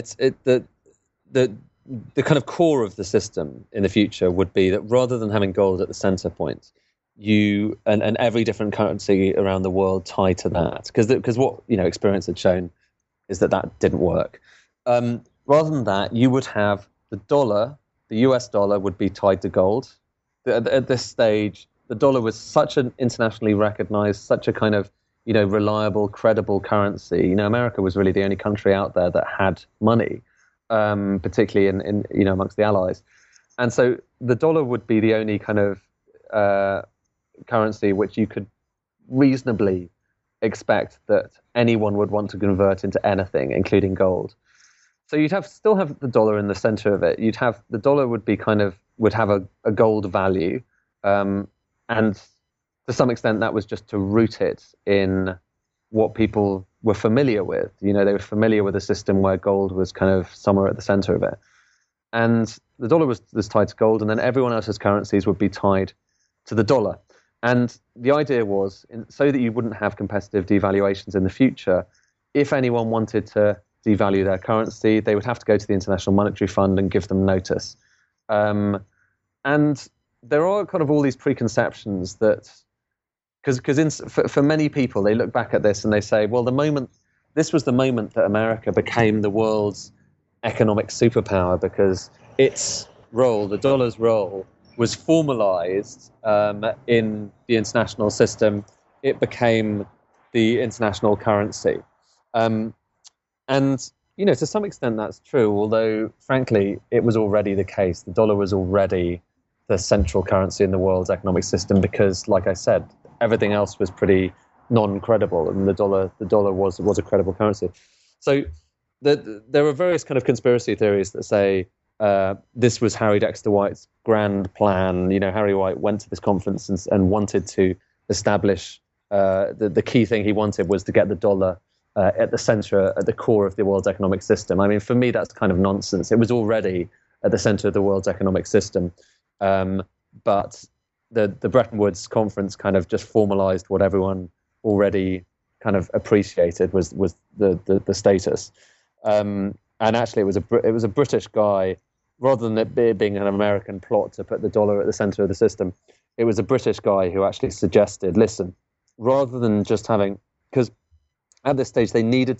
the kind of core of the system in the future would be that rather than having gold at the center point, you and every different currency around the world tied to that, because what experience had shown is that didn't work. Rather than that, you would have the dollar, the US dollar would be tied to gold. At this stage, the dollar was such an internationally recognized, such a kind of, reliable, credible currency. America was really the only country out there that had money, particularly in amongst the Allies. And so the dollar would be the only kind of currency which you could reasonably expect that anyone would want to convert into anything, including gold. So you'd still have the dollar in the center of it. The dollar would have a gold value, and to some extent that was just to root it in what people were familiar with. They were familiar with a system where gold was kind of somewhere at the center of it. And the dollar was tied to gold, and then everyone else's currencies would be tied to the dollar. And the idea was, so that you wouldn't have competitive devaluations in the future, if anyone wanted to devalue their currency, they would have to go to the International Monetary Fund and give them notice. And there are kind of all these preconceptions that, because for many people, they look back at this and they say, well, this was the moment that America became the world's economic superpower, because its role, the dollar's role, was formalized in the international system. It became the international currency. And, to some extent that's true, although, frankly, it was already the case. The dollar was already the central currency in the world's economic system because, like I said, everything else was pretty non-credible, and the dollar was a credible currency. So there are various kind of conspiracy theories that say this was Harry Dexter White's grand plan. Harry White went to this conference and wanted to establish the key thing he wanted was to get the dollar at the center, at the core of the world's economic system. I mean, for me, that's kind of nonsense. It was already at the center of the world's economic system. But the Bretton Woods conference kind of just formalized what everyone already kind of appreciated was the status. And actually, it was a British guy, rather than it being an American plot to put the dollar at the center of the system. It was a British guy who actually suggested, listen, rather than just having, because at this stage they needed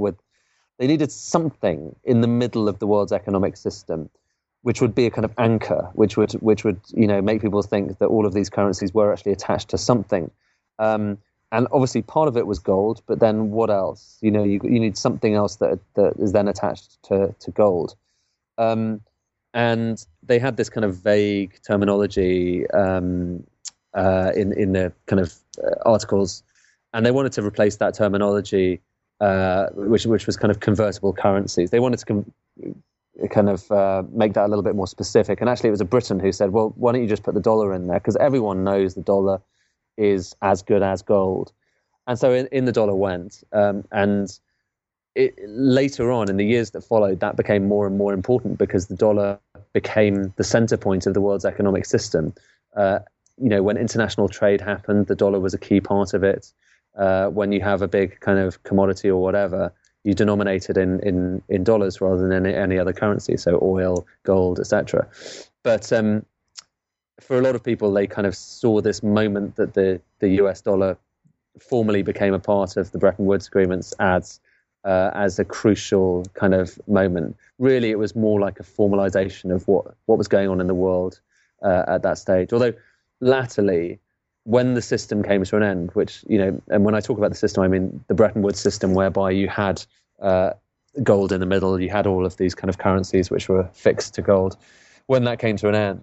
something in the middle of the world's economic system, which would be a kind of anchor, which would make people think that all of these currencies were actually attached to something. And obviously part of it was gold, but then what else? You need something else that is then attached to gold. And they had this kind of vague terminology in the kind of articles, and they wanted to replace that terminology, which was kind of convertible currencies. They wanted to kind of make that a little bit more specific. And actually it was a Briton who said, well, why don't you just put the dollar in there? Because everyone knows the dollar is as good as gold. And so in the dollar went. And later on, in the years that followed, that became more and more important because the dollar became the center point of the world's economic system. When international trade happened, the dollar was a key part of it. When you have a big kind of commodity or whatever, you denominate it in dollars rather than any other currency, so oil, gold, etc. But for a lot of people, they kind of saw this moment that the US dollar formally became a part of the Bretton Woods agreements as a crucial kind of moment. Really, it was more like a formalization of what was going on in the world at that stage. Although latterly, when the system came to an end, which, and when I talk about the system, I mean the Bretton Woods system, whereby you had gold in the middle, you had all of these kind of currencies which were fixed to gold. When that came to an end,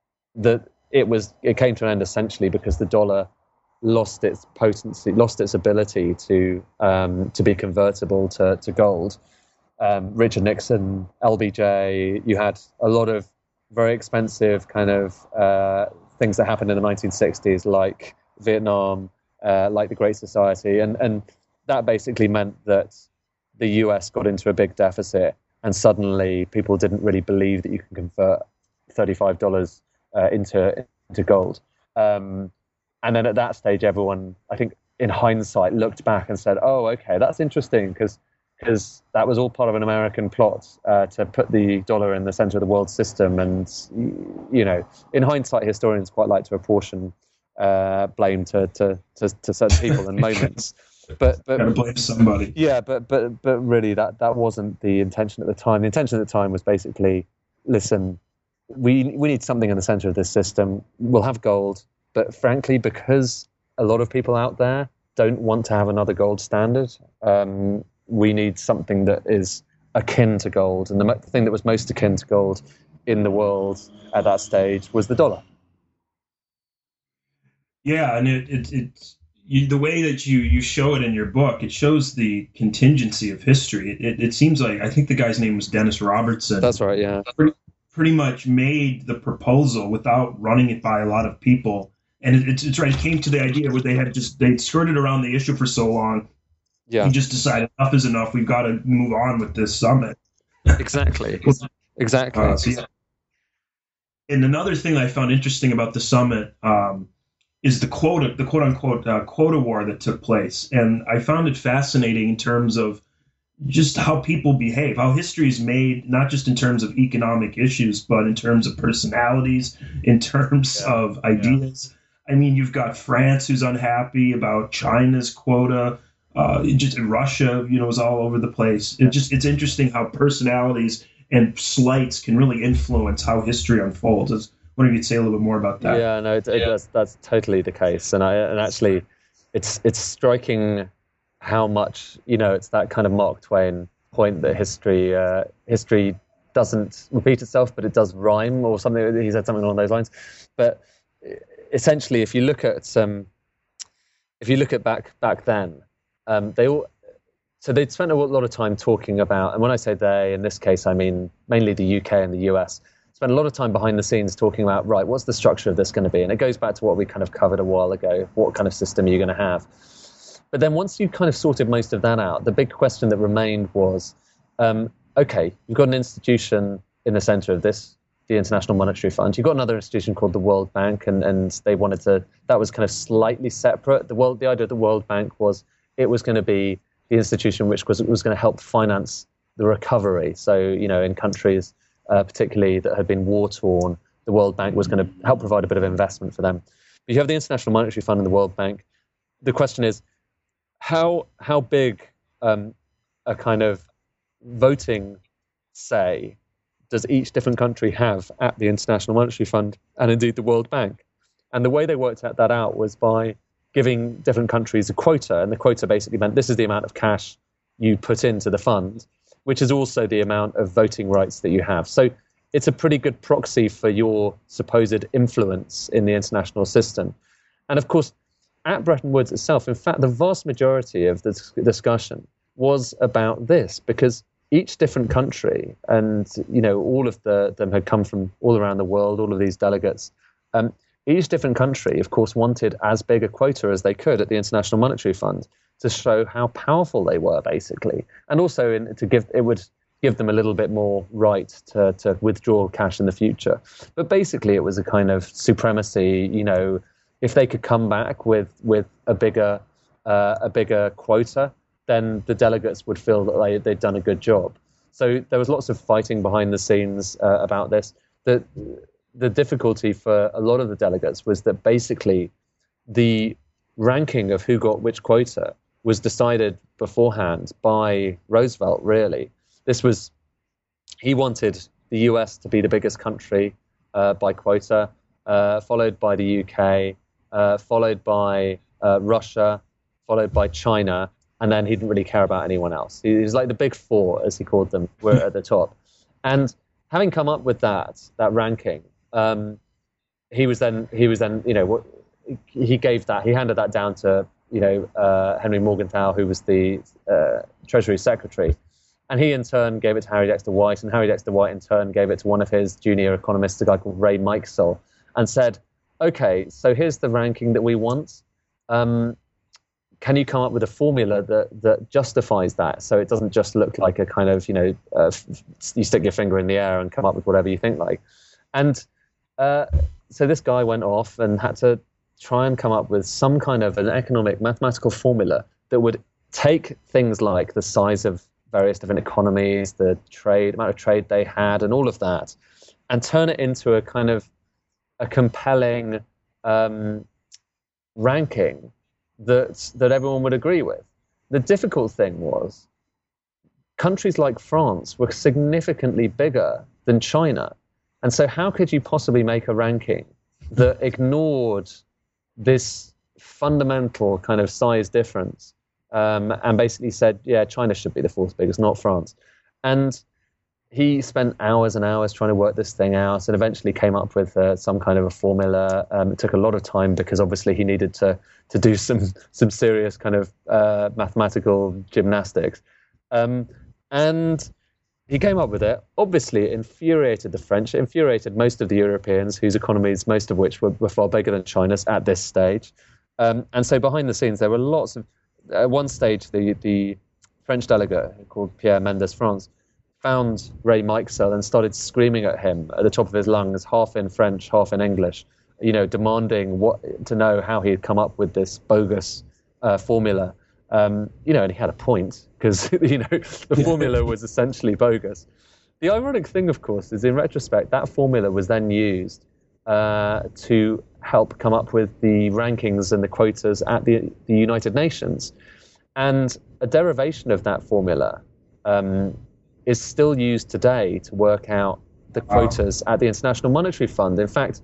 it came to an end essentially because the dollar lost its potency, lost its ability to be convertible to gold. Richard Nixon, LBJ, you had a lot of very expensive kind of things that happened in the 1960s, like Vietnam, like the Great Society, and that basically meant that the US got into a big deficit, and suddenly people didn't really believe that you can convert $35 into gold. And then at that stage, everyone, I think, in hindsight, looked back and said, "Oh, okay, that's interesting," because that was all part of an American plot to put the dollar in the center of the world system. And in hindsight, historians quite like to apportion blame to certain people and moments. Gotta blame somebody. Yeah, but really, that wasn't the intention at the time. The intention at the time was basically, listen, we need something in the center of this system. We'll have gold, but frankly, because a lot of people out there don't want to have another gold standard, we need something that is akin to gold. And the thing that was most akin to gold in the world at that stage was the dollar. Yeah, and the way that you show it in your book, it shows the contingency of history. It seems like, I think the guy's name was Dennis Robertson. That's right, yeah. Pretty much made the proposal without running it by a lot of people. And it's right. It came to the idea where they'd skirted around the issue for so long. Yeah. He just decided enough is enough. We've got to move on with this summit. Exactly. Exactly. So yeah. And another thing I found interesting about the summit is the quote unquote quota war that took place. And I found it fascinating in terms of just how people behave, how history is made, not just in terms of economic issues, but in terms of personalities, in terms of ideas. I mean, you've got France who's unhappy about China's quota. Just Russia, is all over the place. It's interesting how personalities and slights can really influence how history unfolds. I was wondering if you'd say a little bit more about that. Yeah, no, that's totally the case, and actually, it's striking how much it's that kind of Mark Twain point that history doesn't repeat itself, but it does rhyme, or something. He said something along those lines. But essentially, if you look at back then, they'd spent a lot of time talking about, and when I say they, in this case, I mean mainly the UK and the US, spent a lot of time behind the scenes talking about, right, what's the structure of this going to be? And it goes back to what we kind of covered a while ago. What kind of system are you going to have? But then once you kind of sorted most of that out, the big question that remained was, okay, you've got an institution in the center of this, the International Monetary Fund. You've got another institution called the World Bank, and they wanted to, that was kind of slightly separate. The idea of the World Bank was it was going to be the institution which was going to help finance the recovery. So, in countries particularly that had been war-torn, the World Bank was going to help provide a bit of investment for them. But you have the International Monetary Fund and the World Bank. The question is, how big a kind of voting say does each different country have at the International Monetary Fund and indeed the World Bank? And the way they worked that out was by giving different countries a quota, and the quota basically meant this is the amount of cash you put into the fund, which is also the amount of voting rights that you have. So it's a pretty good proxy for your supposed influence in the international system. And of course, at Bretton Woods itself, in fact, the vast majority of the discussion was about this, because each different country, and all of them had come from all around the world, all of these delegates, each different country, of course, wanted as big a quota as they could at the International Monetary Fund to show how powerful they were, basically, and also it would give them a little bit more right to withdraw cash in the future. But basically, it was a kind of supremacy. If they could come back with a bigger quota, then the delegates would feel that they'd done a good job. So there was lots of fighting behind the scenes about this. The difficulty for a lot of the delegates was that basically the ranking of who got which quota was decided beforehand by Roosevelt, really. He wanted the US to be the biggest country by quota, followed by the UK, followed by Russia, followed by China, and then he didn't really care about anyone else. He was like the big four, as he called them, were at the top. And having come up with that ranking, he handed that down to Henry Morgenthau, who was the Treasury Secretary, and he in turn gave it to Harry Dexter White, and Harry Dexter White in turn gave it to one of his junior economists, a guy called Ray Mikesell, and said, okay, so here's the ranking that we want. Can you come up with a formula that justifies that, so it doesn't just look like a kind of, you stick your finger in the air and come up with whatever you think like. And so this guy went off and had to try and come up with some kind of an economic mathematical formula that would take things like the size of various different economies, the amount of trade they had, and all of that, and turn it into a kind of a compelling ranking that everyone would agree with. the difficult thing was countries like France were significantly bigger than China. And so how could you possibly make a ranking that ignored this fundamental kind of size difference and basically said, yeah, China should be the fourth biggest, not France? And he spent hours and hours trying to work this thing out and eventually came up with some kind of a formula. It took a lot of time because obviously he needed to do some serious kind of mathematical gymnastics. And he came up with it. Obviously, it infuriated the French. It infuriated most of the Europeans, whose economies, most of which were far bigger than China's at this stage. And so behind the scenes, there were lots of... At one stage, the French delegate, called Pierre Mendès France, found Ray Meixel and started screaming at him at the top of his lungs, half in French, half in English, demanding to know how he had come up with this bogus formula. And he had a point because, the formula was essentially bogus. The ironic thing, of course, is in retrospect, that formula was then used to help come up with the rankings and the quotas at the United Nations. And a derivation of that formula is still used today to work out the quotas at the International Monetary Fund. In fact,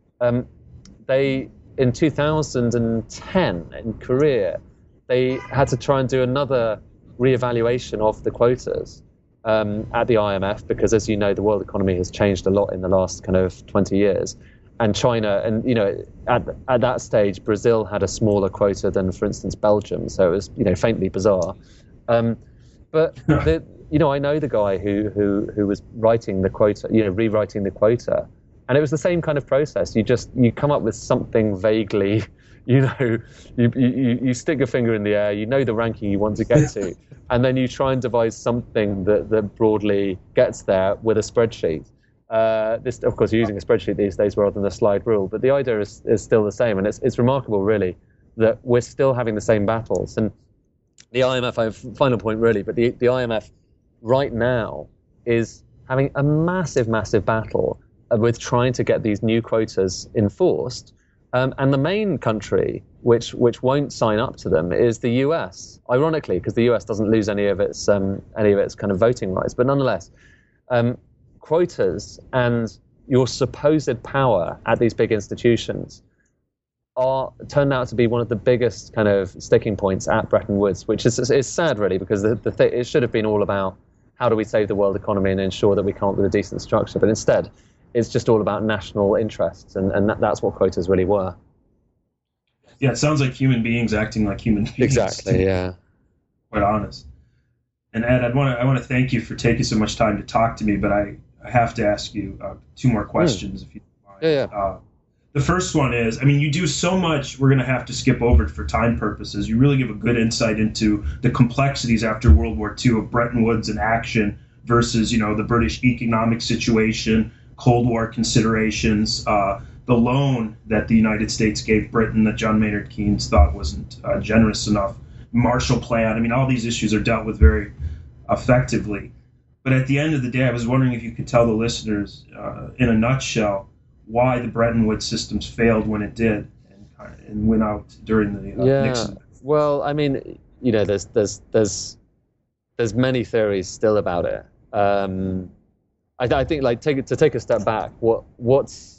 in 2010 in Korea, they had to try and do another reevaluation of the quotas at the IMF because, as you know, the world economy has changed a lot in the last kind of 20 years. And China, and at that stage, Brazil had a smaller quota than, for instance, Belgium. So it was, faintly bizarre. But I know the guy who was writing the quota, rewriting the quota, and it was the same kind of process. You come up with something vaguely, you stick your finger in the air, the ranking you want to get to, and then you try and devise something that broadly gets there with a spreadsheet. This, of course, you're using a spreadsheet these days rather than a slide rule, but the idea is still the same, and it's remarkable, really, that we're still having the same battles. And the IMF, I have final point really, but the IMF right now is having a massive battle with trying to get these new quotas enforced. And the main country which won't sign up to them is the US, ironically, because the US doesn't lose any of its kind of voting rights. But nonetheless, quotas and your supposed power at these big institutions turned out to be one of the biggest kind of sticking points at Bretton Woods, which is sad, really, because it should have been all about how do we save the world economy and ensure that we come up with a decent structure. But instead, it's just all about national interests, and that's what quotas really were. Yeah, it sounds like human beings acting like human beings. Exactly, yeah. Quite honest. And Ed, I want to thank you for taking so much time to talk to me, but I have to ask you two more questions, if you don't mind. Yeah. The first one is, you do so much, we're going to have to skip over it for time purposes. You really give a good insight into the complexities after World War II of Bretton Woods in action versus, the British economic situation, Cold War considerations, the loan that the United States gave Britain that John Maynard Keynes thought wasn't generous enough, Marshall Plan. All these issues are dealt with very effectively. But at the end of the day, I was wondering if you could tell the listeners, in a nutshell, why the Bretton Woods systems failed when it did and went out during the Nixon. Well, there's many theories still about it. I think, to take a step back, what's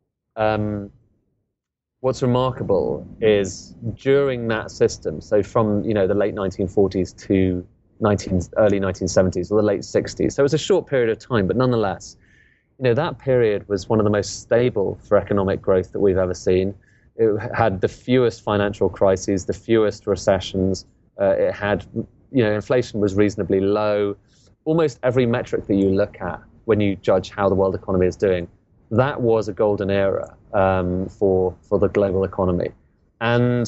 remarkable is during that system, so from the late 1940s to early 1970s or the late 60s, so it was a short period of time, but nonetheless, that period was one of the most stable for economic growth that we've ever seen. It had the fewest financial crises, the fewest recessions. It had, inflation was reasonably low. Almost every metric that you look at when you judge how the world economy is doing, that was a golden era for the global economy. And,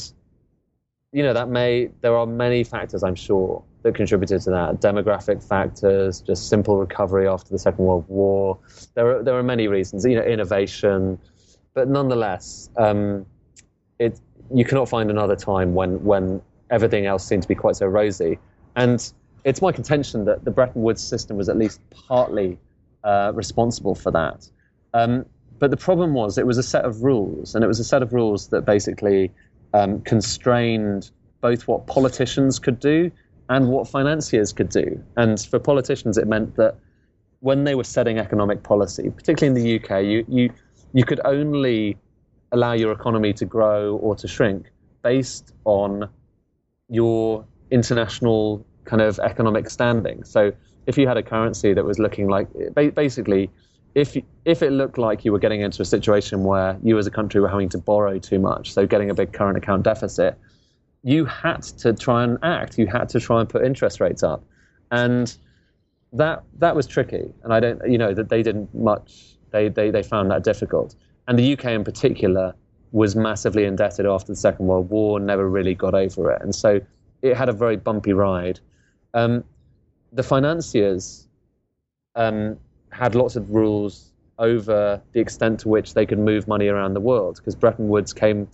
there are many factors, I'm sure, that contributed to that. Demographic factors, just simple recovery after the Second World War. There are many reasons, innovation, but nonetheless, you cannot find another time when everything else seemed to be quite so rosy. And it's my contention that the Bretton Woods system was at least partly responsible for that. But the problem was it was a set of rules, and it was a set of rules that basically constrained both what politicians could do and what financiers could do. And for politicians, it meant that when they were setting economic policy, particularly in the UK, you could only allow your economy to grow or to shrink based on your international kind of economic standing. So if you had a currency that was looking like, basically, if it looked like you were getting into a situation where you as a country were having to borrow too much, so getting a big current account deficit, you had to try and act. You had to try and put interest rates up, and that was tricky. And I don't, that they didn't much. They found that difficult. And the UK in particular was massively indebted after the Second World War, never really got over it, and so it had a very bumpy ride. The financiers had lots of rules over the extent to which they could move money around the world, because Bretton Woods came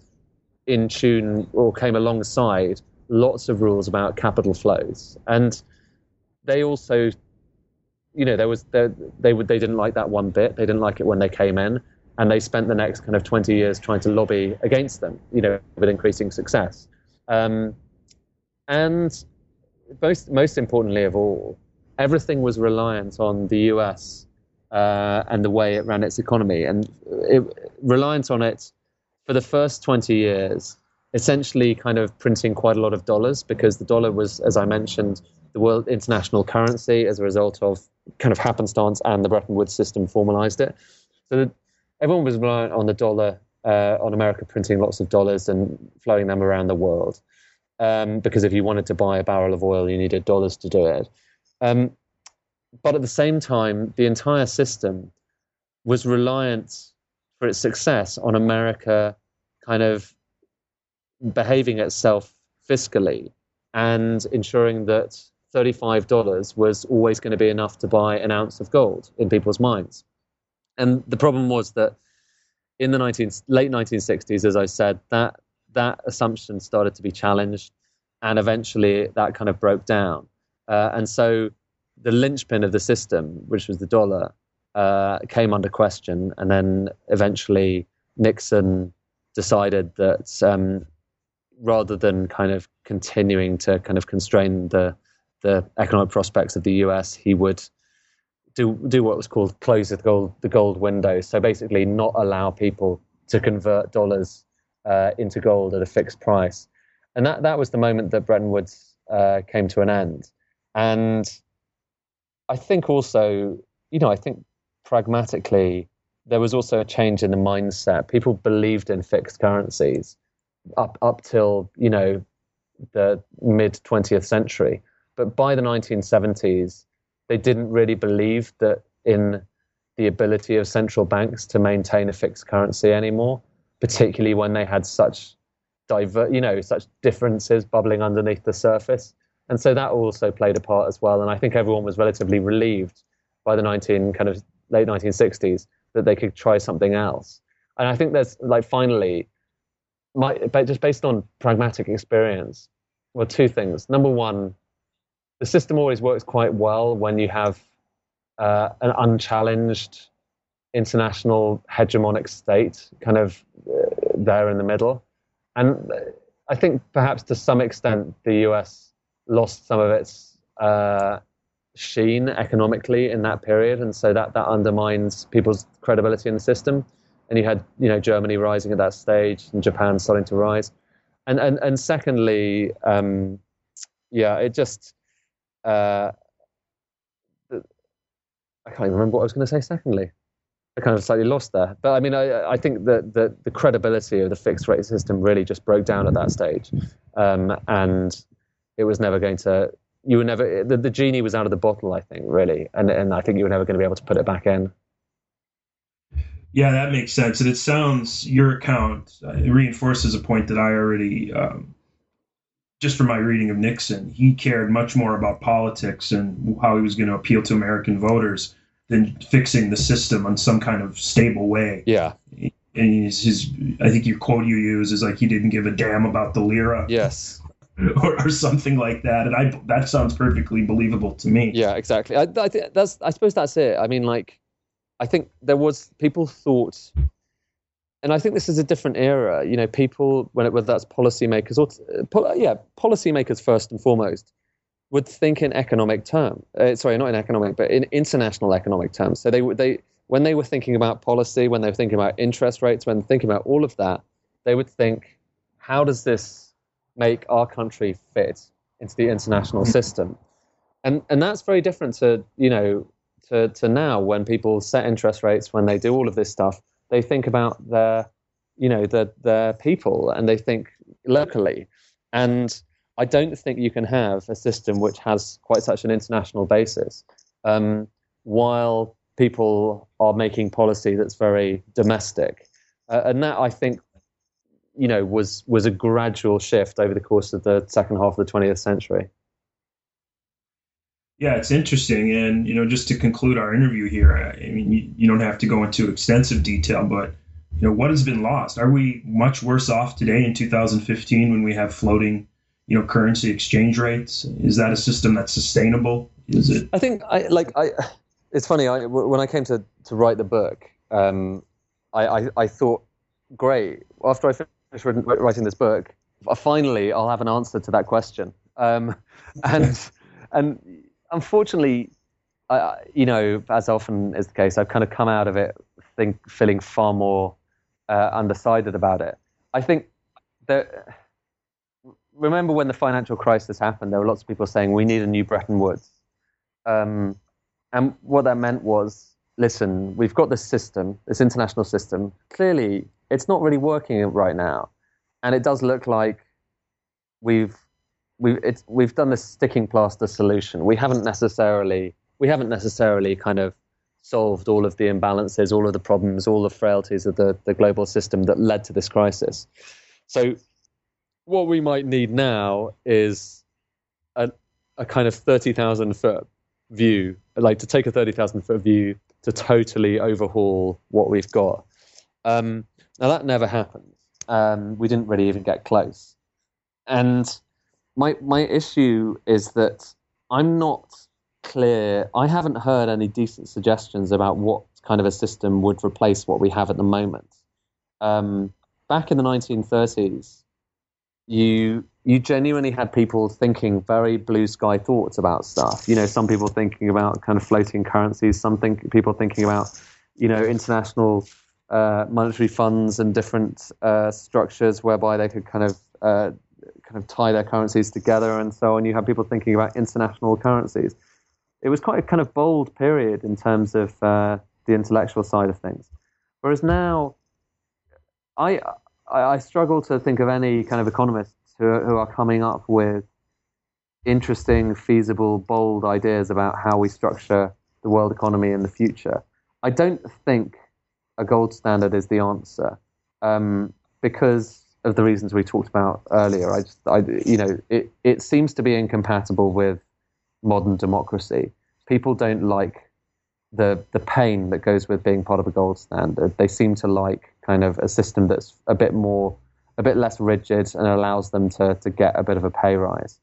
alongside lots of rules about capital flows. And they also, they didn't like that one bit. They didn't like it when they came in, and they spent the next kind of 20 years trying to lobby against them, with increasing success. And most importantly of all, everything was reliant on the US and the way it ran its economy, and reliant on it for the first 20 years, essentially kind of printing quite a lot of dollars, because the dollar was, as I mentioned, the world international currency as a result of kind of happenstance, and the Bretton Woods system formalized it. So everyone was reliant on the dollar, on America printing lots of dollars and flowing them around the world. Because if you wanted to buy a barrel of oil, you needed dollars to do it. But at the same time, the entire system was reliant for its success on America kind of behaving itself fiscally and ensuring that $35 was always going to be enough to buy an ounce of gold in people's minds. And the problem was that in the late 1960s, as I said, that assumption started to be challenged, and eventually that kind of broke down. And so the linchpin of the system, which was the dollar, came under question. And then eventually Nixon decided that rather than kind of continuing to kind of constrain the economic prospects of the US, he would do what was called close the gold window. So basically not allow people to convert dollars into gold at a fixed price. And that was the moment that Bretton Woods came to an end. And I think also, I think pragmatically, there was also a change in the mindset. People believed in fixed currencies up till, the mid-20th century. But by the 1970s, they didn't really believe that in the ability of central banks to maintain a fixed currency anymore, particularly when they had such such differences bubbling underneath the surface. And so that also played a part as well. And I think everyone was relatively relieved by the late 1960s that they could try something else. And I think there's finally, just based on pragmatic experience, well, two things. Number one, the system always works quite well when you have an unchallenged international hegemonic state kind of there in the middle. And I think perhaps to some extent the US lost some of its sheen economically in that period, and so that undermines people's credibility in the system. And you had Germany rising at that stage and Japan starting to rise, and secondly, it just I can't even remember what I was going to say. Secondly, I kind of slightly lost there. But I mean, I think that the credibility of the fixed rate system really just broke down at that stage, and it was never going to. You were never. The genie was out of the bottle, I think, really, and I think you were never going to be able to put it back in. Yeah, that makes sense, and it sounds your account reinforces a point that I already. Just from my reading of Nixon, he cared much more about politics and how he was going to appeal to American voters than fixing the system on some kind of stable way. Yeah. And I think your quote you use is like he didn't give a damn about the lira. Yes. or something like that. And that sounds perfectly believable to me. Yeah, exactly. I suppose that's it. I mean, I think people thought and I think this is a different era. You know, people, whether that's policymakers or policymakers first and foremost, would think in economic terms. Sorry, not in economic, but in international economic terms. So they when they were thinking about policy, when they were thinking about interest rates, when thinking about all of that, they would think, how does this make our country fit into the international system? And that's very different to, you know, to now, when people set interest rates, when they do all of this stuff, they think about their people, and they think locally. And I don't think you can have a system which has quite such an international basis while people are making policy that's very domestic. And that, I think, you know, was a gradual shift over the course of the second half of the 20th century. Yeah, it's interesting. And, you know, just to conclude our interview here, I mean, you don't have to go into extensive detail, but, you know, what has been lost? Are we much worse off today in 2015 when we have floating, you know, currency exchange rates? Is that a system that's sustainable? Is it? I think it's funny. When I came to write the book, I thought, great, after I finished writing this book, finally I'll have an answer to that question. And unfortunately, you know, as often is the case, I've kind of come out of it feeling far more undecided about it. I think that, remember when the financial crisis happened, there were lots of people saying we need a new Bretton Woods. And what that meant was, listen, we've got this system, this international system. Clearly, it's not really working right now. And it does look like we've done this sticking plaster solution. We haven't necessarily kind of solved all of the imbalances, all of the problems, all the frailties of the global system that led to this crisis. So what we might need now is a kind of 30,000 foot view, like to take a 30,000 foot view to totally overhaul what we've got. Now that never happened. We didn't really even get close. And my issue is that I'm not clear. I haven't heard any decent suggestions about what kind of a system would replace what we have at the moment. Back in the 1930s, you genuinely had people thinking very blue sky thoughts about stuff. You know, some people thinking about kind of floating currencies, people thinking about, you know, international monetary funds and different structures whereby they could kind of tie their currencies together and so on. You have people thinking about international currencies. It was quite a kind of bold period in terms of the intellectual side of things. Whereas now, I struggle to think of any kind of economists who are coming up with interesting, feasible, bold ideas about how we structure the world economy in the future. I don't think a gold standard is the answer because of the reasons we talked about earlier. It seems to be incompatible with modern democracy. People don't like the pain that goes with being part of a gold standard. They seem to like kind of a system that's a bit less rigid and allows them to get a bit of a pay rise.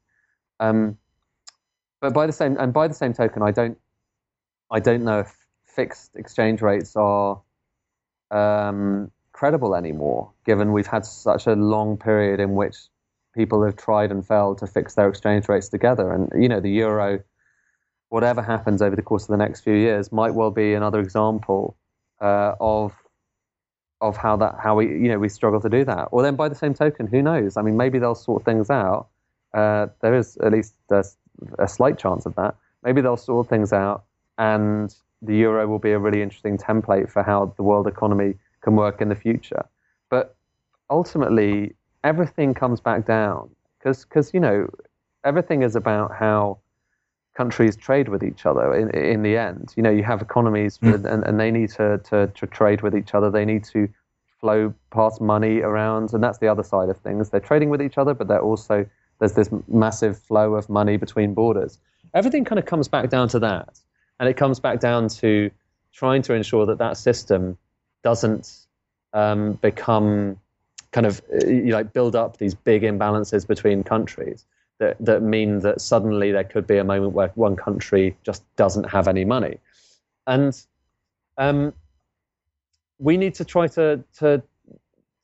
But by the same token, I don't know if fixed exchange rates are credible anymore, given we've had such a long period in which people have tried and failed to fix their exchange rates together. And, you know, the euro, whatever happens over the course of the next few years, might well be another example of how we struggle to do that. Or then by the same token, who knows? I mean, maybe they'll sort things out. There is at least a slight chance of that. Maybe they'll sort things out, and the euro will be a really interesting template for how the world economy can work in the future. But ultimately, everything comes back down because you know, everything is about how countries trade with each other in the end. You know, you have economies and they need to trade with each other. They need to pass money around, and that's the other side of things. They're trading with each other, but there's this massive flow of money between borders. Everything kind of comes back down to that, and it comes back down to trying to ensure that system doesn't become kind of build up these big imbalances between countries that mean that suddenly there could be a moment where one country just doesn't have any money. And we need to try to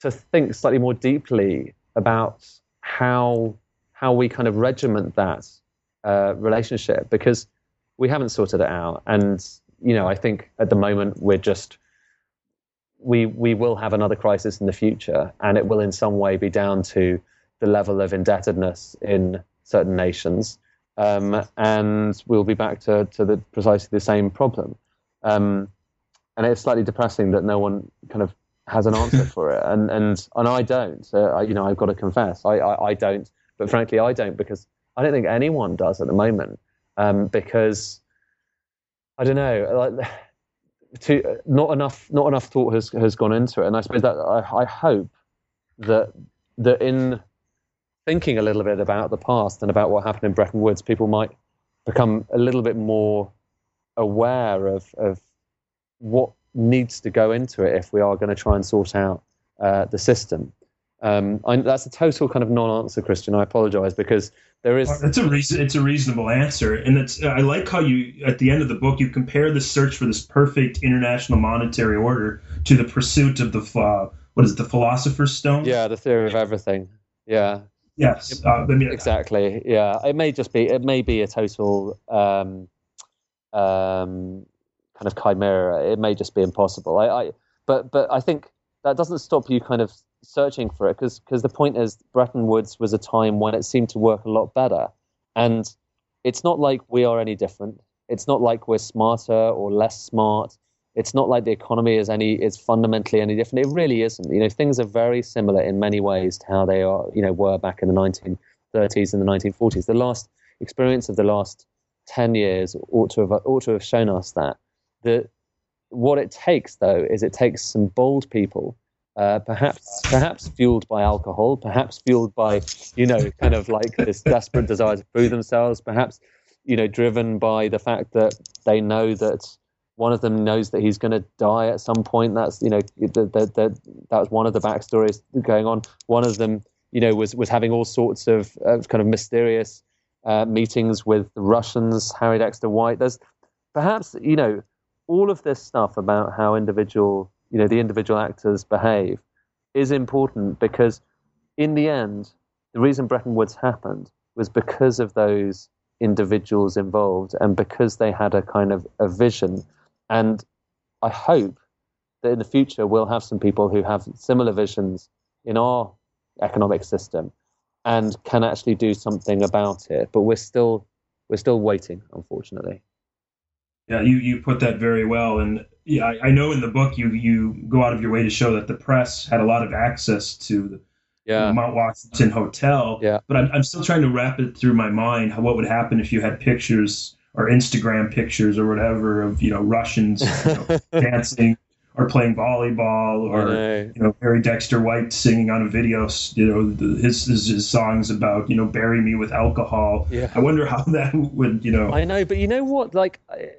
to think slightly more deeply about how we kind of regiment that relationship, because we haven't sorted it out. And, I think at the moment we will have another crisis in the future, and it will in some way be down to the level of indebtedness in certain nations. And we'll be back to precisely the same problem. And it's slightly depressing that no one kind of has an answer for it. And I don't, I've got to confess, I don't, but frankly, I don't, because I don't think anyone does at the moment. Because I don't know, not enough thought has gone into it. And I suppose that I hope that in thinking a little bit about the past and about what happened in Bretton Woods, people might become a little bit more aware of what needs to go into it if we are going to try and sort out the system. That's a total kind of non-answer, Christian. I apologize, because there is... It's a reasonable answer. And I like how you, at the end of the book, you compare the search for this perfect international monetary order to the pursuit of the Philosopher's Stone? Yeah, the theory of everything. Yeah. Yes. Exactly. Yeah. It may be a total kind of chimera. It may just be impossible. But I think that doesn't stop you kind of searching for it, because the point is, Bretton Woods was a time when it seemed to work a lot better, and it's not like we are any different. It's not like we're smarter or less smart. It's not like the economy is fundamentally any different. It really isn't. Things are very similar in many ways to how they were back in the 1930s and the 1940s. The last experience of the last 10 years ought to have shown us that what it takes, though, is it takes some bold people, perhaps fueled by alcohol, perhaps fueled by, kind of like this desperate desire to prove themselves, perhaps, driven by the fact that they know that one of them knows that he's going to die at some point. That's, that was one of the backstories going on. One of them, was having all sorts of kind of mysterious meetings with the Russians, Harry Dexter White. There's perhaps, all of this stuff about how the individual actors behave is important, because in the end, the reason Bretton Woods happened was because of those individuals involved, and because they had a kind of a vision. And I hope that in the future we'll have some people who have similar visions in our economic system and can actually do something about it. But we're still waiting, unfortunately. Yeah, you put that very well. And yeah, I know in the book you go out of your way to show that the press had a lot of access to the Mount Washington Hotel. Yeah. But I'm still trying to wrap it through my mind what would happen if you had pictures or Instagram pictures or whatever of Russians dancing or playing volleyball, or Harry Dexter White singing on a video, his songs about bury me with alcohol. Yeah. I wonder how that would I know, but you know what? Like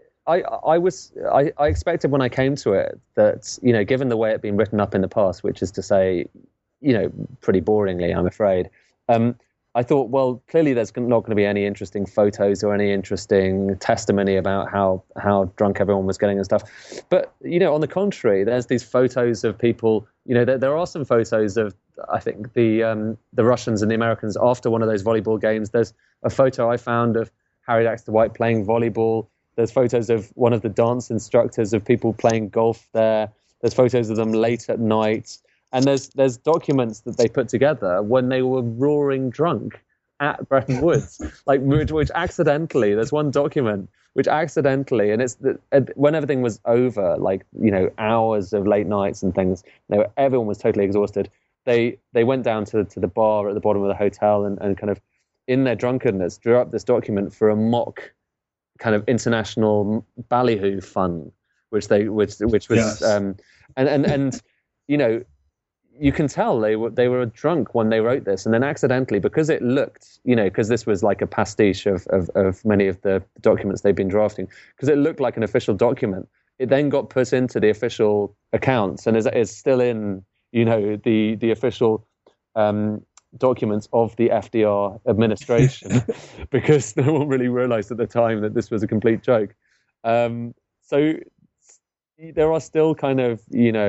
I expected when I came to it that given the way it'd been written up in the past, which is to say, pretty boringly, I'm afraid. I thought, well, clearly there's not going to be any interesting photos or any interesting testimony about how drunk everyone was getting and stuff. But, on the contrary, there's these photos of people, there are some photos of, I think, the Russians and the Americans after one of those volleyball games. There's a photo I found of Harry Dexter White playing volleyball. There's photos of one of the dance instructors of people playing golf there. There's photos of them late at night. And there's documents that they put together when they were roaring drunk at Bretton Woods, like which accidentally, there's one document which accidentally, and it's when everything was over, like hours of late nights and things, everyone was totally exhausted. They went down to the bar at the bottom of the hotel and kind of in their drunkenness drew up this document for a mock kind of international ballyhoo fund, which was yes. And you can tell they were drunk when they wrote this, and then accidentally, because it looked, because this was like a pastiche of many of the documents they've been drafting, because it looked like an official document, it then got put into the official accounts and is still in, the official documents of the FDR administration, because no one really realized at the time that this was a complete joke. So there are still kind of,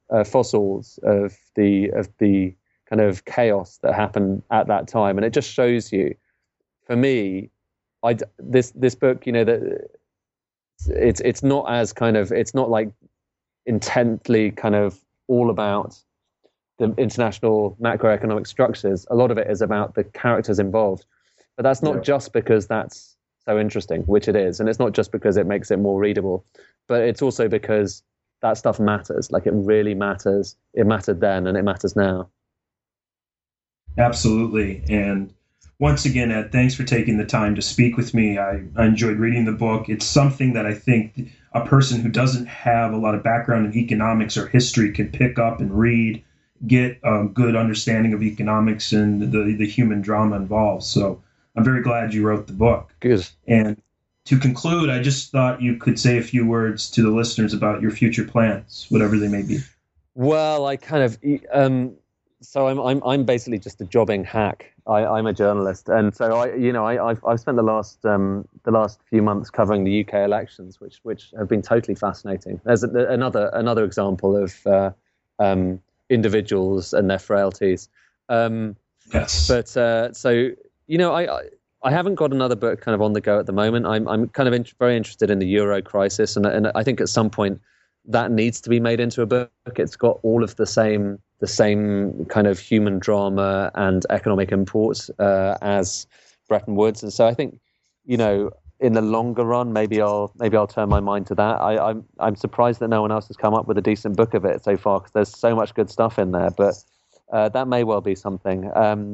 fossils of the kind of chaos that happened at that time, and it just shows you, for me, this book, that it's not as it's not like intently kind of all about the international macroeconomic structures. A lot of it is about the characters involved, but that's not just because that's so interesting, which it is, and it's not just because it makes it more readable, but it's also because that stuff matters. Like, it really matters. It mattered then, and it matters now. Absolutely. And once again, Ed, thanks for taking the time to speak with me. I enjoyed reading the book. It's something that I think a person who doesn't have a lot of background in economics or history can pick up and read, get a good understanding of economics and the human drama involved. So I'm very glad you wrote the book. Good. And to conclude, I just thought you could say a few words to the listeners about your future plans, whatever they may be. Well, I kind of so I'm basically just a jobbing hack. I'm a journalist, and so I've spent the last few months covering the UK elections, which have been totally fascinating. There's another example of individuals and their frailties. Yes. But so I haven't got another book kind of on the go at the moment. I'm kind of very interested in the Euro crisis, and I think at some point that needs to be made into a book. It's got all of the same kind of human drama and economic import as Bretton Woods, and so I think in the longer run, maybe I'll turn my mind to that. I'm surprised that no one else has come up with a decent book of it so far, because there's so much good stuff in there. But that may well be something.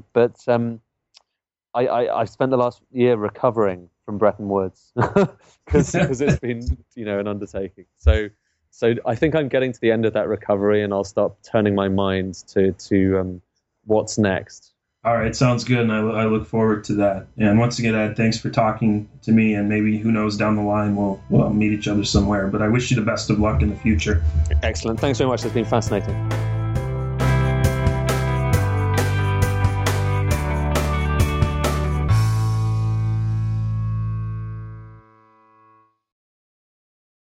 I spent the last year recovering from Bretton Woods because it's been an undertaking. So I think I'm getting to the end of that recovery, and I'll start turning my mind to what's next. All right, sounds good, and I look forward to that. And once again, Ed, thanks for talking to me, and maybe, who knows, down the line we'll meet each other somewhere. But I wish you the best of luck in the future. Excellent. Thanks very much. It's been fascinating.